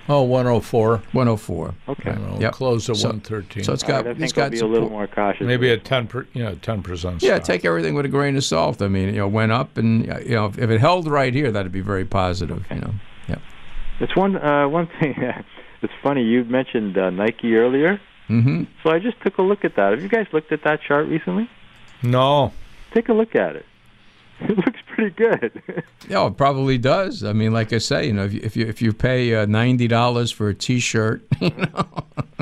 Oh, one oh four. one oh four. Okay. Know, Yep. Closed at So- one thirteen. So it's got. All right, I it's think I'll got be a support. little more cautious. Maybe a ten per, you know, ten percent. Yeah, take everything with a grain of salt. I mean, you know, went up, and you know, if, if it held right here, that'd be very positive. Okay. You know, yeah. It's one uh, one thing. It's funny you mentioned uh, Nike earlier. Mm-hmm. So I just took a look at that. Have you guys looked at that chart recently? No. Take a look at it. It looks pretty good. Yeah, it probably does. I mean, like I say, you know, if you if you, if you pay uh, ninety dollars for a T-shirt, you know,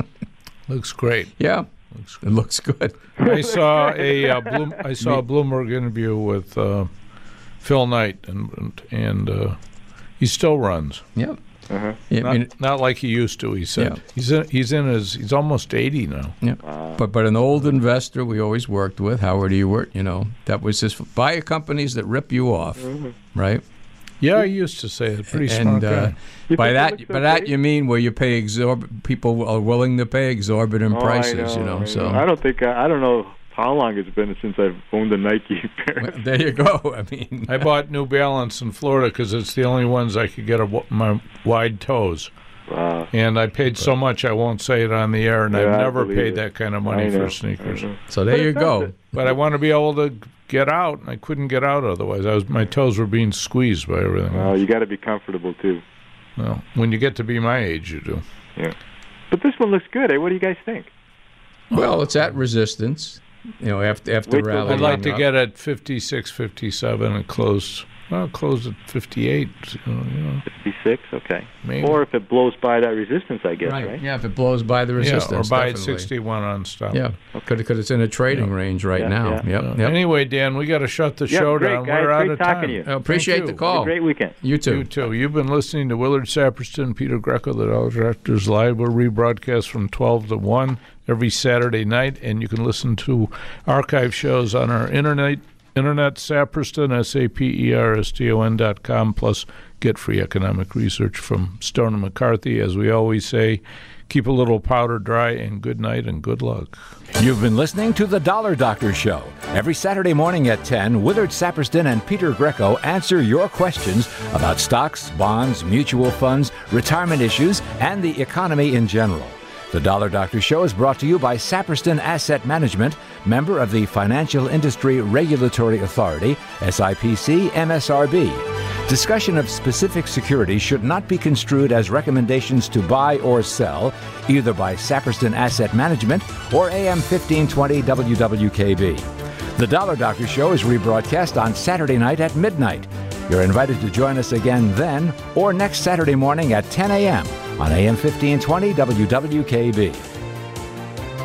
Looks great. yeah, Looks it looks good. I saw a uh, Bloom, I saw a Bloomberg interview with uh, Phil Knight, and and, and uh, he still runs. Yeah. Uh-huh. Yeah, Not, I mean, not like he used to. He said Yeah. he's in, he's in his he's almost eighty now. yeah. But but an old investor we always worked with, Howard Ewart, you know, that was just buy companies that rip you off, right? Yeah, he used to say it. Pretty and smart uh, guy. You by think it that looks by that okay? you mean where you pay exorb people are willing to pay exorbitant Oh, prices, I you know. I So I don't think I, I don't know how long it's been since I've owned a Nike pair. there you go. I mean, I bought New Balance in Florida because it's the only ones I could get a, w- my wide toes. Wow. And I paid so much I won't say it on the air, and Yeah, I've I never believe paid it. that kind of I money know, for sneakers. I know. so there But you it's go. not But I want to be able to get out, and I couldn't get out otherwise. I was my toes were being squeezed by everything. Well, you got to be comfortable too. Well, when you get to be my age, you do. Yeah. But this one looks good. Eh? What do you guys think? Well, it's at resistance, you know, after after Wait till- rallying I'd like to up. get at fifty-six, fifty-seven, and close. Well, close at fifty-eight. You know, you know, fifty-six. Okay. maybe. Or if it blows by that resistance, I guess, right? Right. Yeah, if it blows by the yeah, resistance, or buy at definitely. sixty-one on stop. Yeah, because it's in a trading Yeah. range right Yeah, now. yeah. Yep, Uh, yep. Anyway, Dan, we got to shut the Yeah, show great, down. guys. We're out Great of talking time. to you. I appreciate Thank the you. call. Have a great weekend. You too. You too. You've been listening to Willard Saperston, Peter Greco, the Dollar Directors Live. We're rebroadcast from twelve to one every Saturday night, and you can listen to archive shows on our internet, internet Saperston, S A P E R S T O N dot com, plus get free economic research from Stone and McCarthy. As we always say, keep a little powder dry, and good night and good luck. You've been listening to The Dollar Doctor Show. Every Saturday morning at ten, Willard Saperston and Peter Greco answer your questions about stocks, bonds, mutual funds, retirement issues, and the economy in general. The Dollar Doctor Show is brought to you by Saperston Asset Management, member of the Financial Industry Regulatory Authority, S I P C M S R B. Discussion of specific securities should not be construed as recommendations to buy or sell, either by Saperston Asset Management or A M fifteen twenty W W K B. The Dollar Doctor Show is rebroadcast on Saturday night at midnight. You're invited to join us again then or next Saturday morning at ten a.m. on A M fifteen twenty W W K B.